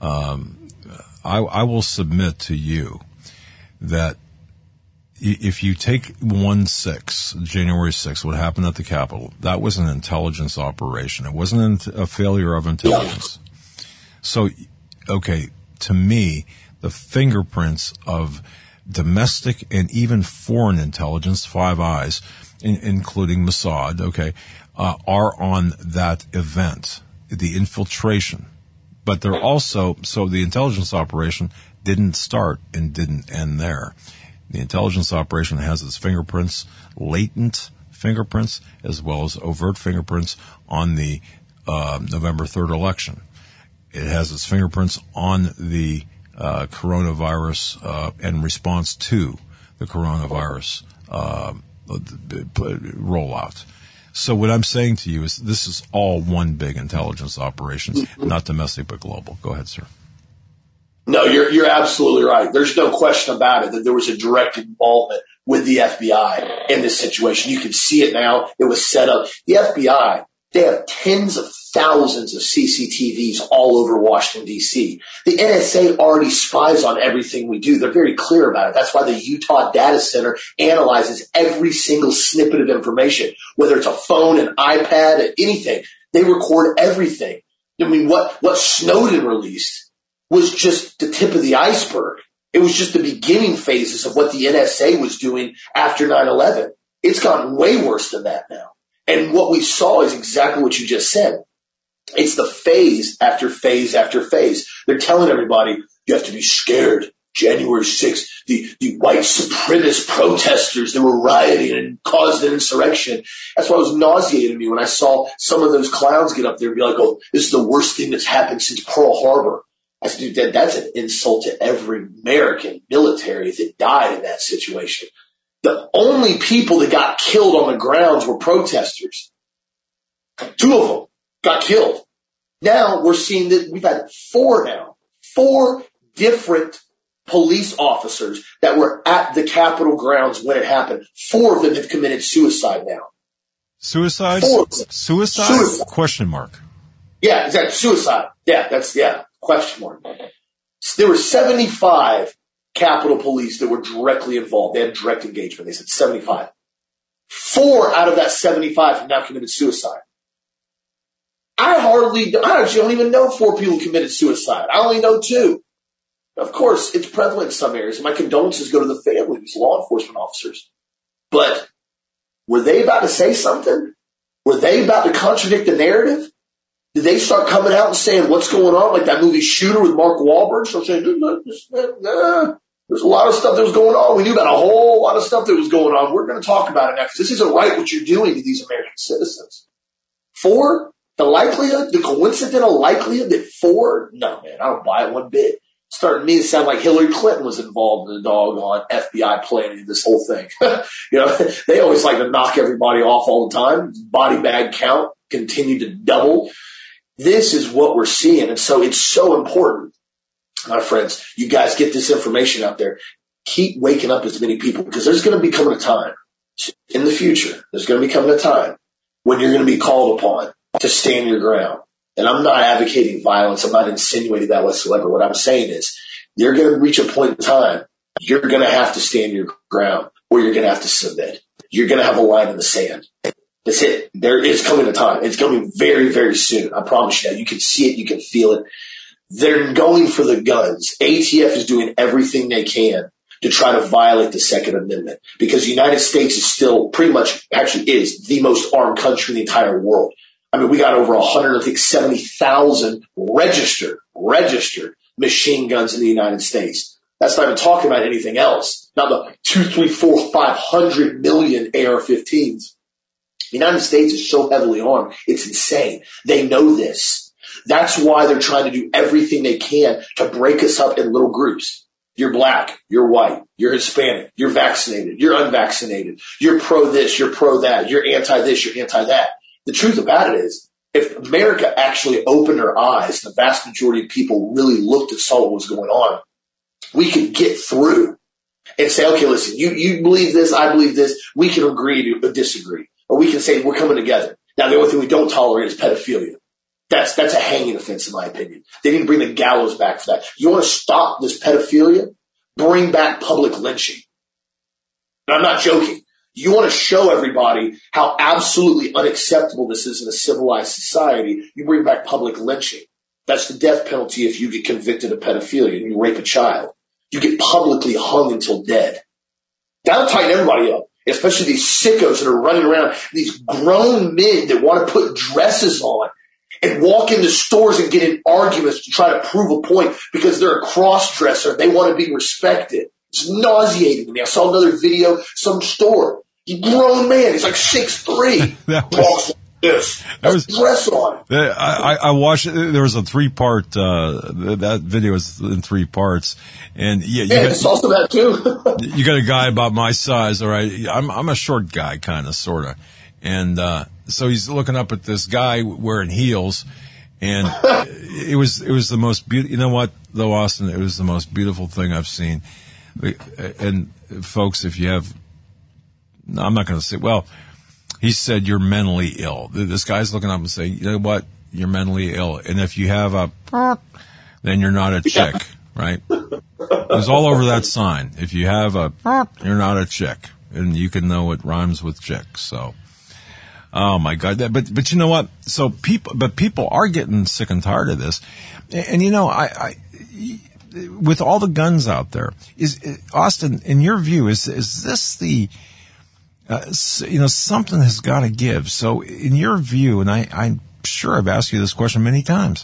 I will submit to you that if you take January 6th, what happened at the Capitol, that was an intelligence operation. It wasn't a failure of intelligence. So, okay, to me, the fingerprints of domestic and even foreign intelligence, Five Eyes, including Mossad, okay, are on that event, the infiltration. But they're also, so the intelligence operation didn't start and didn't end there. The intelligence operation has its fingerprints, latent fingerprints, as well as overt fingerprints on the November 3rd election. It has its fingerprints on the coronavirus in response to the coronavirus rollout. So what I'm saying to you is this is all one big intelligence operation, not domestic but global. Go ahead, sir. No, you're absolutely right. There's no question about it that there was a direct involvement with the FBI in this situation. You can see it now. It was set up. The FBI, they have tens of thousands of CCTVs all over Washington, D.C. The NSA already spies on everything we do. They're very clear about it. That's why the Utah Data Center analyzes every single snippet of information, whether it's a phone, an iPad, anything. They record everything. I mean, what Snowden released was just the tip of the iceberg. It was just the beginning phases of what the NSA was doing after 9/11. It's gotten way worse than that now. And what we saw is exactly what you just said. It's the phase after phase after phase. They're telling everybody, you have to be scared. January 6th, the white supremacist protesters that were rioting and caused an insurrection. That's why it was nauseating to me when I saw some of those clowns get up there and be like, oh, this is the worst thing that's happened since Pearl Harbor. I said, dude, that's an insult to every American military that died in that situation. The only people that got killed on the grounds were protesters. 2 of them got killed. Now we're seeing that we've had 4 now. 4 different police officers that were at the Capitol grounds when it happened. 4 of them have committed suicide now. Suicide? 4 of them. Suicide? Question mark. Yeah, exactly. Suicide. Yeah, question mark. There were 75 Capitol Police that were directly involved. They had direct engagement. They said 75. 4 out of that 75 have now committed suicide. I actually don't even know 4 people committed suicide. I only know 2. Of course, it's prevalent in some areas. My condolences go to the family of these law enforcement officers. But were they about to say something? Were they about to contradict the narrative? Did they start coming out and saying what's going on, like that movie Shooter with Mark Wahlberg? So saying, there's a lot of stuff that was going on. We knew about a whole lot of stuff that was going on. We're going to talk about it now because this isn't right what you're doing to these American citizens. 4, the likelihood, the coincidental likelihood that 4, no, man, I don't buy it one bit. It's starting me to sound like Hillary Clinton was involved in the doggone FBI planning this whole thing. They always like to knock everybody off all the time. Body bag count continued to double. This is what we're seeing. And so it's so important, my friends, you guys get this information out there. Keep waking up as many people because there's going to be coming a time in the future. There's going to be coming a time when you're going to be called upon to stand your ground. And I'm not advocating violence. I'm not insinuating that whatsoever. What I'm saying is you're going to reach a point in time. You're going to have to stand your ground or you're going to have to submit. You're going to have a line in the sand. That's it. There is coming a time. It's coming very, very soon. I promise you that. You can see it. You can feel it. They're going for the guns. ATF is doing everything they can to try to violate the Second Amendment because the United States is still pretty much actually is the most armed country in the entire world. I mean, we got over 170,000 registered machine guns in the United States. That's not even talking about anything else. Not the 2, 3, 4, 500 million AR-15s. The United States is so heavily armed, it's insane. They know this. That's why they're trying to do everything they can to break us up in little groups. You're black, you're white, you're Hispanic, you're vaccinated, you're unvaccinated, you're pro this, you're pro that, you're anti this, you're anti that. The truth about it is, if America actually opened her eyes, the vast majority of people really looked and saw what was going on, we could get through and say, okay, listen, you believe this, I believe this, we can agree to disagree. Or we can say we're coming together. Now, the only thing we don't tolerate is pedophilia. That's a hanging offense, in my opinion. They didn't bring the gallows back for that. You want to stop this pedophilia? Bring back public lynching. And I'm not joking. You want to show everybody how absolutely unacceptable this is in a civilized society. You bring back public lynching. That's the death penalty if you get convicted of pedophilia and you rape a child. you get publicly hung until dead. That'll tighten everybody up, especially these sickos that are running around, these grown men that want to put dresses on and walk into stores and get in arguments to try to prove a point because they're a cross-dresser. They want to be respected. It's nauseating to me. I saw another video, some store. He's a grown man. He's like 6'3". Talks like this. Dress on. I watched it. There was a 3-part, that video is in 3 parts. And it's also that too. You got a guy about my size, all right? I'm a short guy, kind of, sort of. And, so he's looking up at this guy wearing heels, and it was the most beautiful. You know what, though, Austin? It was the most beautiful thing I've seen. And folks, if you have, I'm not going to say, well, he said you're mentally ill. This guy's looking up and saying, you know what, you're mentally ill, and if you have a, then you're not a chick, right? It was all over that sign. If you have a, you're not a chick, and you can know it rhymes with chick. So. Oh my God! But you know what? So people are getting sick and tired of this, and you know, I with all the guns out there, is Austin, in your view, is this the something has got to give? So in your view, and I'm sure I've asked you this question many times,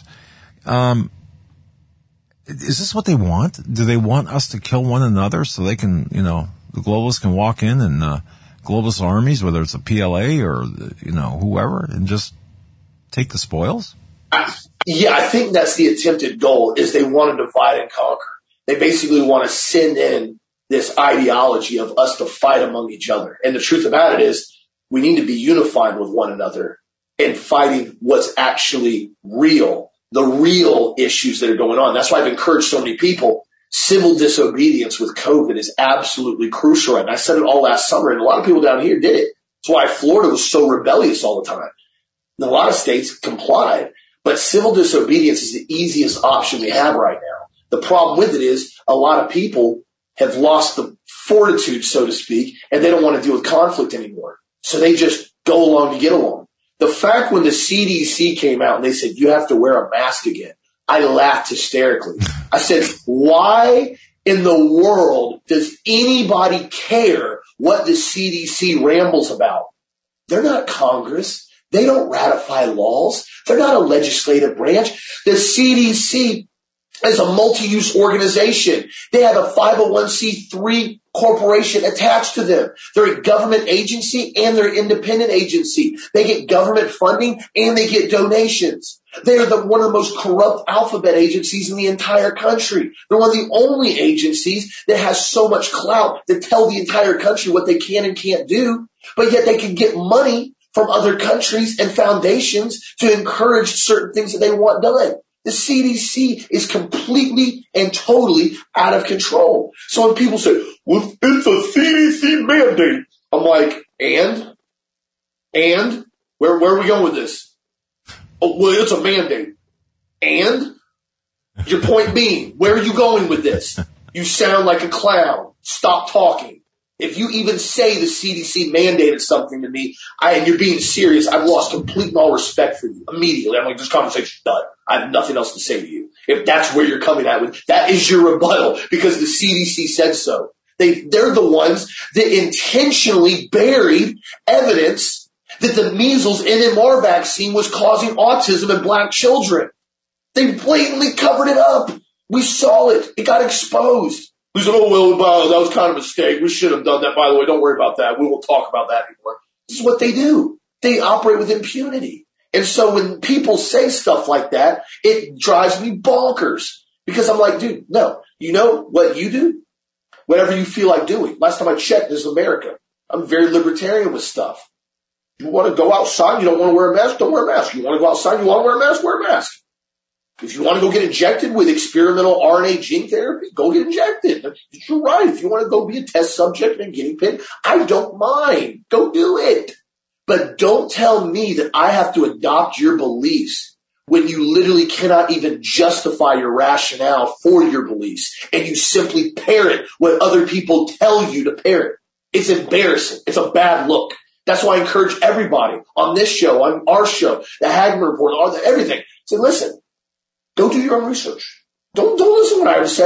is this what they want? Do they want us to kill one another so they can, the globalists can walk in and globalist armies, whether it's a PLA or, whoever, and just take the spoils? I think that's the attempted goal, is they want to divide and conquer. They basically want to send in this ideology of us to fight among each other. And the truth about it is we need to be unified with one another and fighting what's actually real, the real issues that are going on. That's why I've encouraged so many people. Civil disobedience with COVID is absolutely crucial. And I said it all last summer, and a lot of people down here did it. That's why Florida was so rebellious all the time. And a lot of states complied. But civil disobedience is the easiest option we have right now. The problem with it is a lot of people have lost the fortitude, so to speak, and they don't want to deal with conflict anymore. So they just go along to get along. The fact when the CDC came out and they said you have to wear a mask again, I laughed hysterically. I said, why in the world does anybody care what the CDC rambles about? They're not Congress. They don't ratify laws. They're not a legislative branch. The CDC is a multi-use organization. They have a 501c3 corporation attached to them. They're a government agency and they're an independent agency. They get government funding and they get donations. They're one of the most corrupt alphabet agencies in the entire country. They're one of the only agencies that has so much clout to tell the entire country what they can and can't do, but yet they can get money from other countries and foundations to encourage certain things that they want done. The CDC is completely and totally out of control. So when people say, well, it's a CDC mandate, I'm like, and? Where are we going with this? Oh, well, it's a mandate. And? Your point being, where are you going with this? You sound like a clown. Stop talking. If you even say the CDC mandated something to me, and you're being serious, I've lost complete and all respect for you immediately. I'm like, this conversation's done. I have nothing else to say to you. If that's where you're coming at with, that is your rebuttal because the CDC said so. They're the ones that intentionally buried evidence that the measles MMR vaccine was causing autism in black children. They blatantly covered it up. We saw it. It got exposed. We said, oh, well, that was kind of a mistake. We should have done that. By the way, don't worry about that. We won't talk about that anymore. This is what they do. They operate with impunity. And so when people say stuff like that, it drives me bonkers because I'm like, dude, no. You know what you do? Whatever you feel like doing. Last time I checked, this is America. I'm very libertarian with stuff. You want to go outside, you don't want to wear a mask, don't wear a mask. You want to go outside, you want to wear a mask, wear a mask. If you want to go get injected with experimental RNA gene therapy, go get injected. It's your right. If you want to go be a test subject and guinea pig, I don't mind. Go do it. But don't tell me that I have to adopt your beliefs when you literally cannot even justify your rationale for your beliefs and you simply parrot what other people tell you to parrot. It's embarrassing. It's a bad look. That's why I encourage everybody on this show, on our show, the Hagman Report, everything. Say, listen, go do your own research. Don't listen to what I have to say.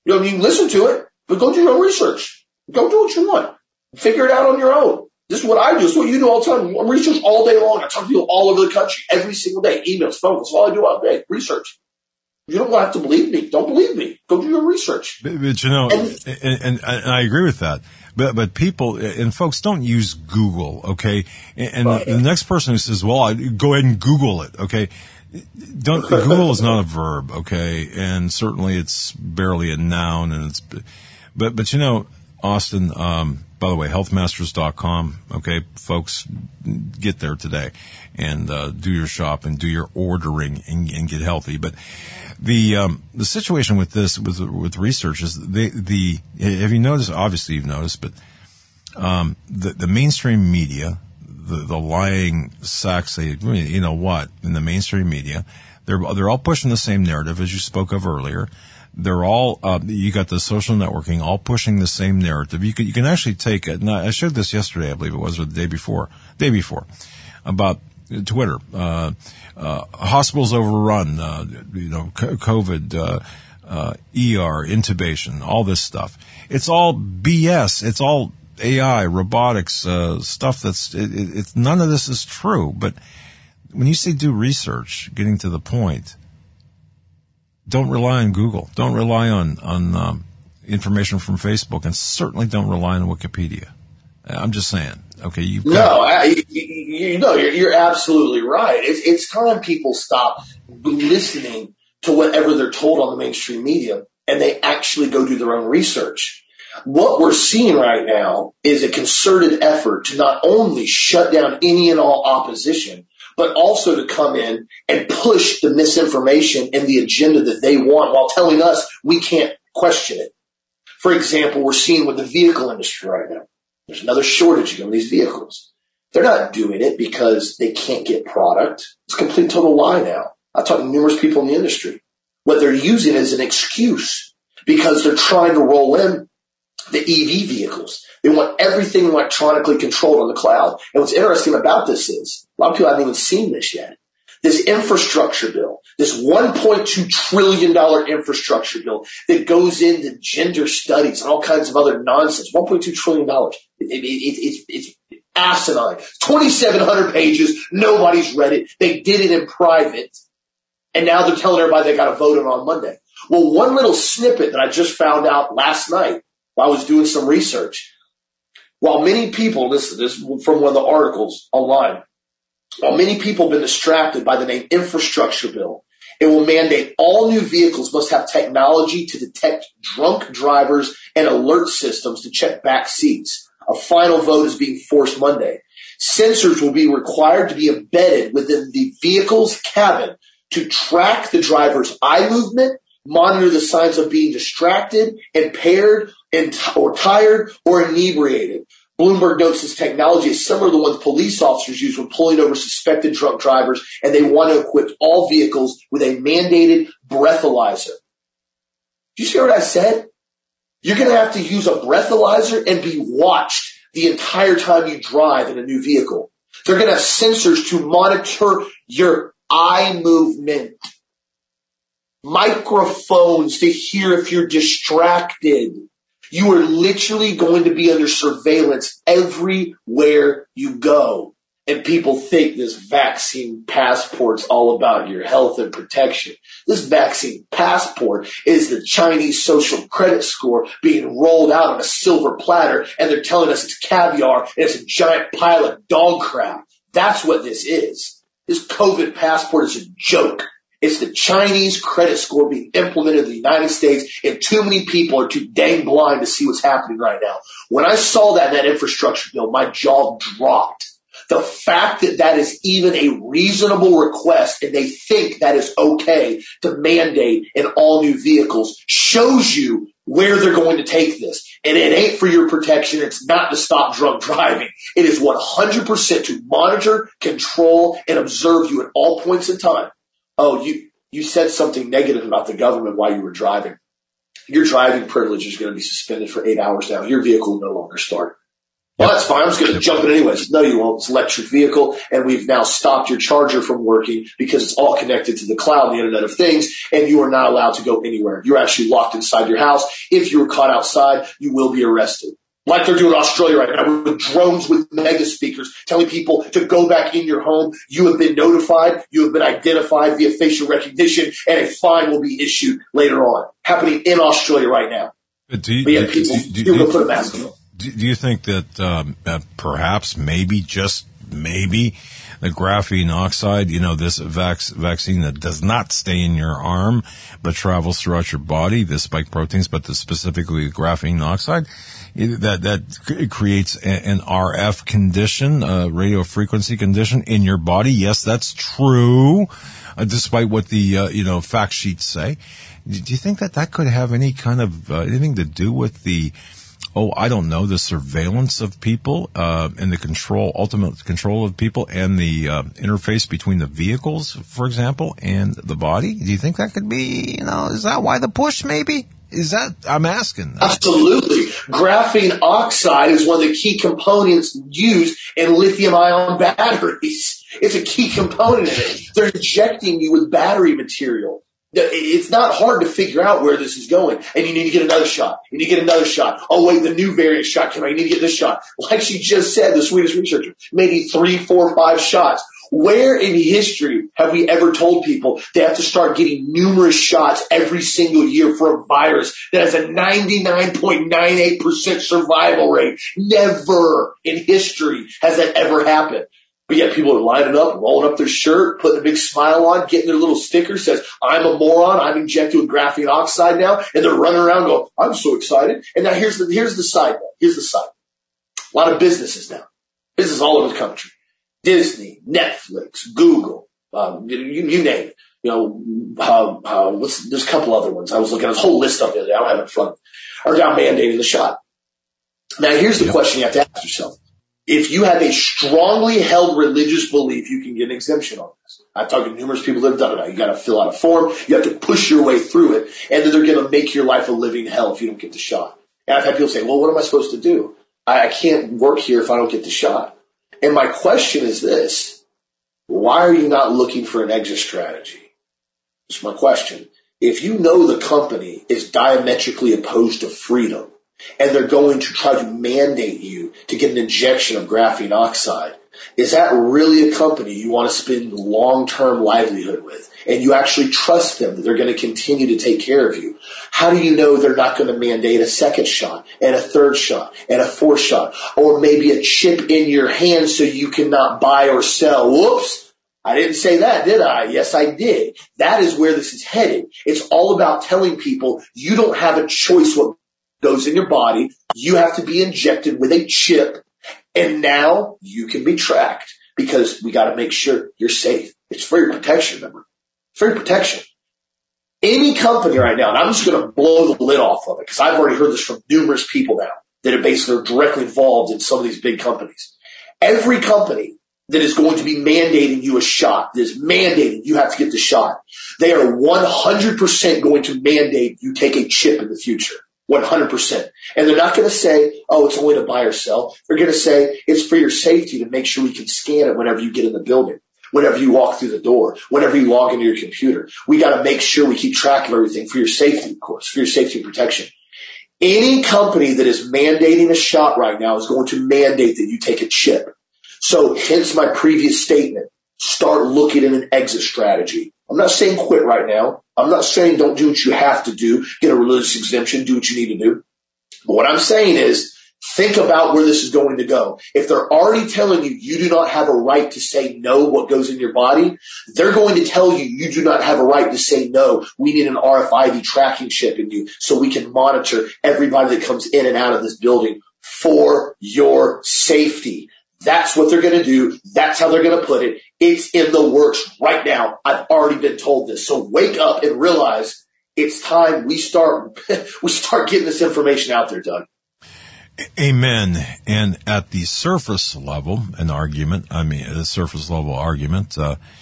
You know, you can listen to it, but go do your own research. Go do what you want. Figure it out on your own. This is what I do. This is what you do all the time. I research all day long. I talk to people all over the country every single day. Emails, phone calls. That's all I do all day. Research. You don't have to believe me. Don't believe me. Go do your research. But you know, and I agree with that. But people and folks don't use Google, okay? And the next person who says, well, go ahead and Google it, okay? Google is not a verb, okay? And certainly it's barely a noun, and but you know, Austin, by the way, healthmasters.com, okay, folks, get there today and do your shop and do your ordering and get healthy. But the situation with this, with research is have you noticed, obviously you've noticed, but the mainstream media, the lying sacks, you know what, in the mainstream media, they're all pushing the same narrative as you spoke of earlier. They're all, you got the social networking all pushing the same narrative. You can actually take it. Now, I showed this yesterday, I believe it was, or the day before, about Twitter. Hospitals overrun, COVID, ER, intubation, all this stuff. It's all BS. It's all AI, robotics, stuff it's none of this is true. But when you say do research, getting to the point, don't rely on Google. Don't rely on information from Facebook, and certainly don't rely on Wikipedia. I'm just saying. Okay, you're absolutely right. It's time people stop listening to whatever they're told on the mainstream media, and they actually go do their own research. What we're seeing right now is a concerted effort to not only shut down any and all opposition, but also to come in and push the misinformation and the agenda that they want while telling us we can't question it. For example, we're seeing with the vehicle industry right now. There's another shortage of these vehicles. They're not doing it because they can't get product. It's a complete total lie now. I've talked to numerous people in the industry. What they're using is an excuse because they're trying to roll in the EV vehicles. They want everything electronically controlled on the cloud. And what's interesting about this is a lot of people haven't even seen this yet. This infrastructure bill, this $1.2 trillion infrastructure bill that goes into gender studies and all kinds of other nonsense, $1.2 trillion. It's asinine. 2,700 pages. Nobody's read it. They did it in private. And now they're telling everybody they got to vote on Monday. Well, one little snippet that I just found out last night while I was doing some research. While many people, this is from one of the articles online, while many people have been distracted by the name infrastructure bill, it will mandate all new vehicles must have technology to detect drunk drivers and alert systems to check back seats. A final vote is being forced Monday. Sensors will be required to be embedded within the vehicle's cabin to track the driver's eye movement, monitor the signs of being distracted, impaired, or tired, or inebriated. Bloomberg notes this technology is similar to the ones police officers use when pulling over suspected drunk drivers, and they want to equip all vehicles with a mandated breathalyzer. Do you see what I said? You're going to have to use a breathalyzer and be watched the entire time you drive in a new vehicle. They're going to have sensors to monitor your eye movement, microphones to hear if you're distracted. You are literally going to be under surveillance everywhere you go. And people think this vaccine passport's all about your health and protection. This vaccine passport is the Chinese social credit score being rolled out on a silver platter, and they're telling us it's caviar and it's a giant pile of dog crap. That's what this is. This COVID passport is a joke. It's the Chinese credit score being implemented in the United States, and too many people are too dang blind to see what's happening right now. When I saw that in that infrastructure bill, my jaw dropped. The fact that that is even a reasonable request and they think that is okay to mandate in all new vehicles shows you where they're going to take this. And it ain't for your protection. It's not to stop drunk driving. It is 100% to monitor, control, and observe you at all points in time. Oh, you said something negative about the government while you were driving. Your driving privilege is going to be suspended for 8 hours now. Your vehicle will no longer start. Well, that's fine. I'm just going to jump in anyways. No, you won't. It's an electric vehicle, and we've now stopped your charger from working because it's all connected to the cloud, the Internet of Things, and you are not allowed to go anywhere. You're actually locked inside your house. If you were caught outside, you will be arrested. Like they're doing in Australia right now with drones with mega speakers telling people to go back in your home. You have been notified. You have been identified via facial recognition, and a fine will be issued later on. Happening in Australia right now. Do you Put a mask on. Do you think that perhaps, maybe, just maybe, the graphene oxide, this vaccine that does not stay in your arm but travels throughout your body, the spike proteins, but specifically the graphene oxide, that creates an RF condition, a radio frequency condition in your body? Yes, that's true, despite what the fact sheets say. Do you think that could have any kind of anything to do with the the surveillance of people, and the ultimate control of people, and the interface between the vehicles, for example, and the body? Do you think that could be, is that why the push, maybe? Is that, I'm asking. Absolutely. Graphene oxide is one of the key components used in lithium-ion batteries. It's a key component in it. They're injecting you with battery material. It's not hard to figure out where this is going. And you need to get another shot. You need to get another shot. Oh, wait, the new variant shot came out. You need to get this shot. Like she just said, the Swedish researcher, maybe 3, 4, 5 shots. Where in history have we ever told people they have to start getting numerous shots every single year for a virus that has a 99.98% survival rate? Never in history has that ever happened. But yet people are lining up, rolling up their shirt, putting a big smile on, getting their little sticker says, I'm a moron, I'm injected with graphene oxide now, and they're running around going, I'm so excited. And now here's the side note. Here's the side. A lot of businesses now. Business all over the country. Disney, Netflix, Google, you name it. There's a couple other ones. I was looking at this whole list of it. I don't have it in front of me. Are now mandating the shot. Now here's the question you have to ask yourself. If you have a strongly held religious belief, you can get an exemption on this. I've talked to numerous people that have done it now. You got to fill out a form. You have to push your way through it. And then they're going to make your life a living hell if you don't get the shot. And I've had people say, well, what am I supposed to do? I can't work here if I don't get the shot. And my question is this. Why are you not looking for an exit strategy? That's my question. If you know the company is diametrically opposed to freedom, and they're going to try to mandate you to get an injection of graphene oxide, is that really a company you want to spend long-term livelihood with? And you actually trust them that they're going to continue to take care of you? How do you know they're not going to mandate a second shot and a third shot and a fourth shot, or maybe a chip in your hand so you cannot buy or sell? Whoops. I didn't say that, did I? Yes, I did. That is where this is headed. It's all about telling people you don't have a choice what goes in your body. You have to be injected with a chip, and now you can be tracked because we got to make sure you're safe. It's for your protection, remember? For your protection. Any company right now, and I'm just going to blow the lid off of it because I've already heard this from numerous people now that are basically directly involved in some of these big companies. Every company that is going to be mandating you a shot, that is mandating you have to get the shot, they are 100% going to mandate you take a chip in the future. 100%. And they're not going to say, oh, it's only to buy or sell. They're going to say it's for your safety to make sure we can scan it whenever you get in the building, whenever you walk through the door, whenever you log into your computer. We got to make sure we keep track of everything for your safety, of course, for your safety and protection. Any company that is mandating a shot right now is going to mandate that you take a chip. So hence my previous statement, start looking at an exit strategy. I'm not saying quit right now. I'm not saying don't do what you have to do, get a religious exemption, do what you need to do. But what I'm saying is think about where this is going to go. If they're already telling you you do not have a right to say no what goes in your body, they're going to tell you you do not have a right to say no. We need an RFID tracking chip in you so we can monitor everybody that comes in and out of this building for your safety. That's what they're going to do. That's how they're going to put it. It's in the works right now. I've already been told this. So wake up and realize it's time we start getting this information out there, Doug. Amen. And at the surface level, the surface level argument,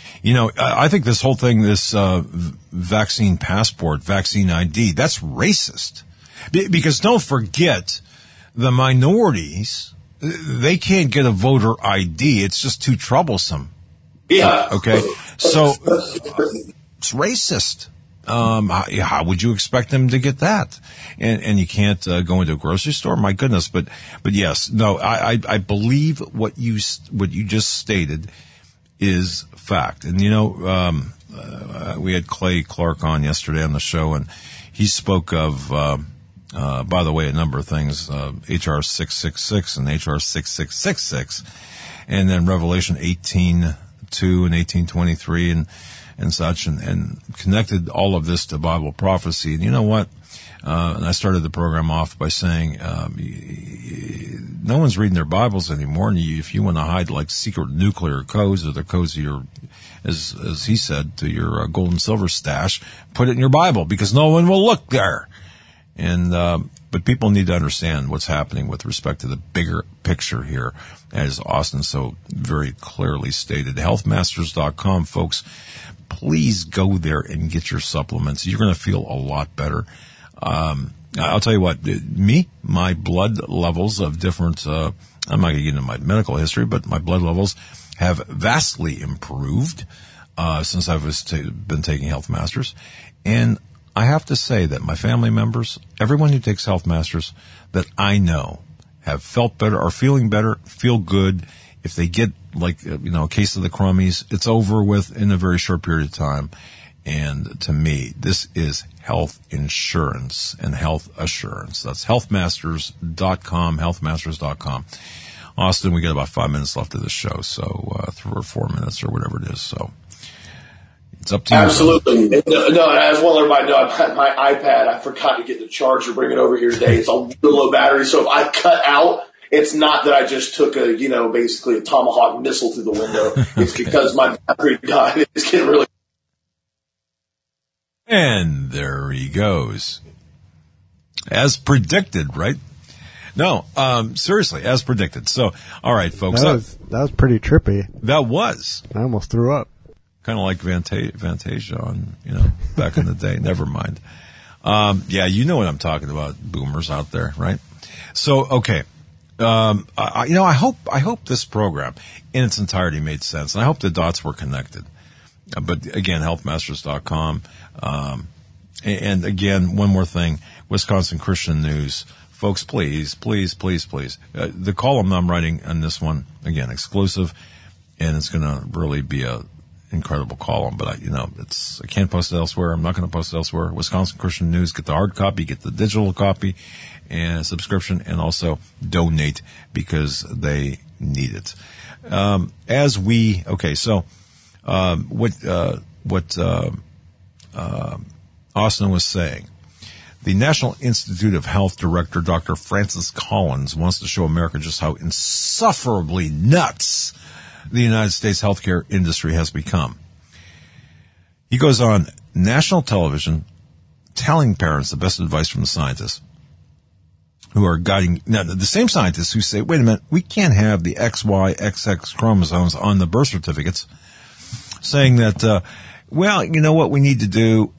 I think this whole thing, this vaccine passport, vaccine ID, that's racist. Because don't forget, the minorities they can't get a voter ID. It's just too troublesome. Yeah. Okay. So it's racist. How would you expect them to get that? And you can't go into a grocery store. My goodness. But yes, no, I believe what you just stated is fact. And we had Clay Clark on yesterday on the show, and he spoke of, by the way, a number of things, HR 666 and HR 6666, and then Revelation 18:2 and 18:23 and such, and connected all of this to Bible prophecy. And you know what? And I started the program off by saying, no one's reading their Bibles anymore. And if you want to hide like secret nuclear codes or the codes of your, as he said, to your gold and silver stash, put it in your Bible because no one will look there. And, but people need to understand what's happening with respect to the bigger picture here, as Austin so very clearly stated. Healthmasters.com, folks. Please go there and get your supplements. You're going to feel a lot better. I'll tell you what, my blood levels of different, I'm not going to get into my medical history, but my blood levels have vastly improved, since I've been taking Health Masters. And I have to say that my family members, everyone who takes Health Masters that I know have felt better, are feeling better, feel good. If they get a case of the crummies, it's over with in a very short period of time. And to me, this is health insurance and health assurance. That's healthmasters.com, healthmasters.com. Austin, we got about 5 minutes left of the show, so 3 or 4 minutes or whatever it is. So it's up to you. Absolutely. No, and I just want to let everybody know, my iPad, I forgot to get the charger, bring it over here today. It's on low battery, so if I cut out, it's not that I just took basically a Tomahawk missile through the window. It's because my battery died. It's getting really. And there he goes. As predicted, right? No, seriously, as predicted. So, all right, folks. That was pretty trippy. That was. I almost threw up. Kind of like Fantasia on, back in the day. Never mind. Yeah, you know what I'm talking about, boomers out there, right? So, okay. I hope this program in its entirety made sense, and I hope the dots were connected. But again, healthmasters.com. And again, one more thing, Wisconsin Christian News. Folks, please. The column I'm writing on this one, again, exclusive, and it's going to really be a incredible column, but I can't post it elsewhere. I'm not going to post it elsewhere. Wisconsin Christian News, get the hard copy, get the digital copy, and subscription, and also donate because they need it. What Austin was saying, the National Institute of Health Director, Dr. Francis Collins, wants to show America just how insufferably nuts the United States healthcare industry has become. He goes on national television telling parents the best advice from the scientists who are guiding. Now, the same scientists who say, wait a minute, we can't have the XY, XX chromosomes on the birth certificates, saying that, well, you know what we need to do?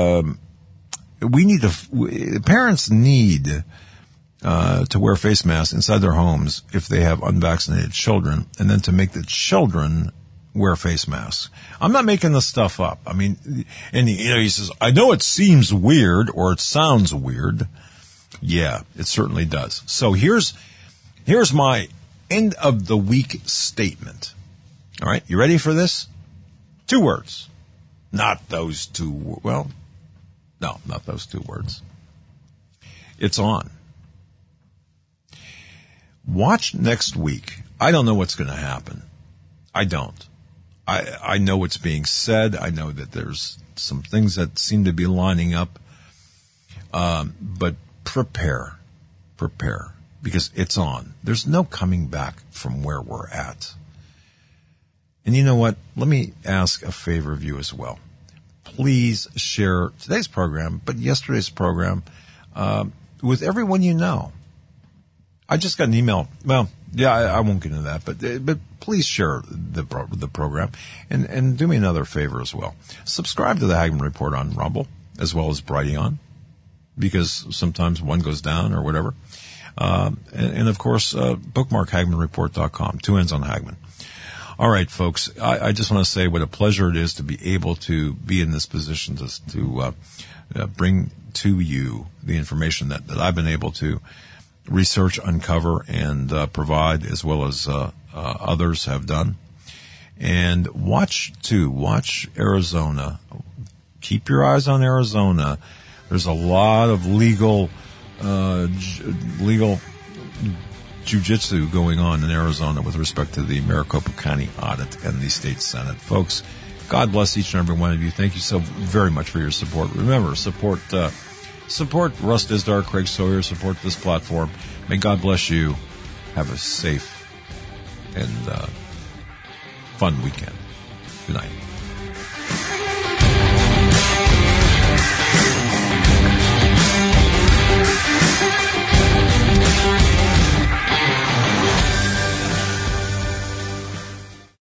Parents need to wear face masks inside their homes if they have unvaccinated children, and then to make the children wear face masks. I'm not making this stuff up. I mean, and he says, I know it seems weird or it sounds weird. Yeah, it certainly does. So here's my end of the week statement. All right, you ready for this? 2 words. Not those 2. Well, no, not those 2 words. It's on. Watch next week. I don't know what's going to happen. I don't. I know what's being said. I know that there's some things that seem to be lining up. But prepare, because it's on. There's no coming back from where we're at. And you know what? Let me ask a favor of you as well. Please share today's program, but yesterday's program, with everyone you know. I just got an email. Well, yeah, I won't get into that, but please share the program and do me another favor as well. Subscribe to the Hagman Report on Rumble as well as Brighteon, because sometimes one goes down or whatever. And of course, bookmark HagmannReport.com. 2 N's on Hagmann. All right, folks, I just want to say what a pleasure it is to be able to be in this position to bring to you the information that I've been able to research, uncover, and provide, as well as others have done. And watch Arizona. Keep your eyes on Arizona. There's a lot of legal jiu-jitsu going on in Arizona with respect to the Maricopa County audit and the state Senate. Folks, God bless each and every one of you. Thank you so very much for your support. Remember, support Russ Dizdar, Craig Sawyer, support this platform. May God bless you. Have a safe and fun weekend. Good night.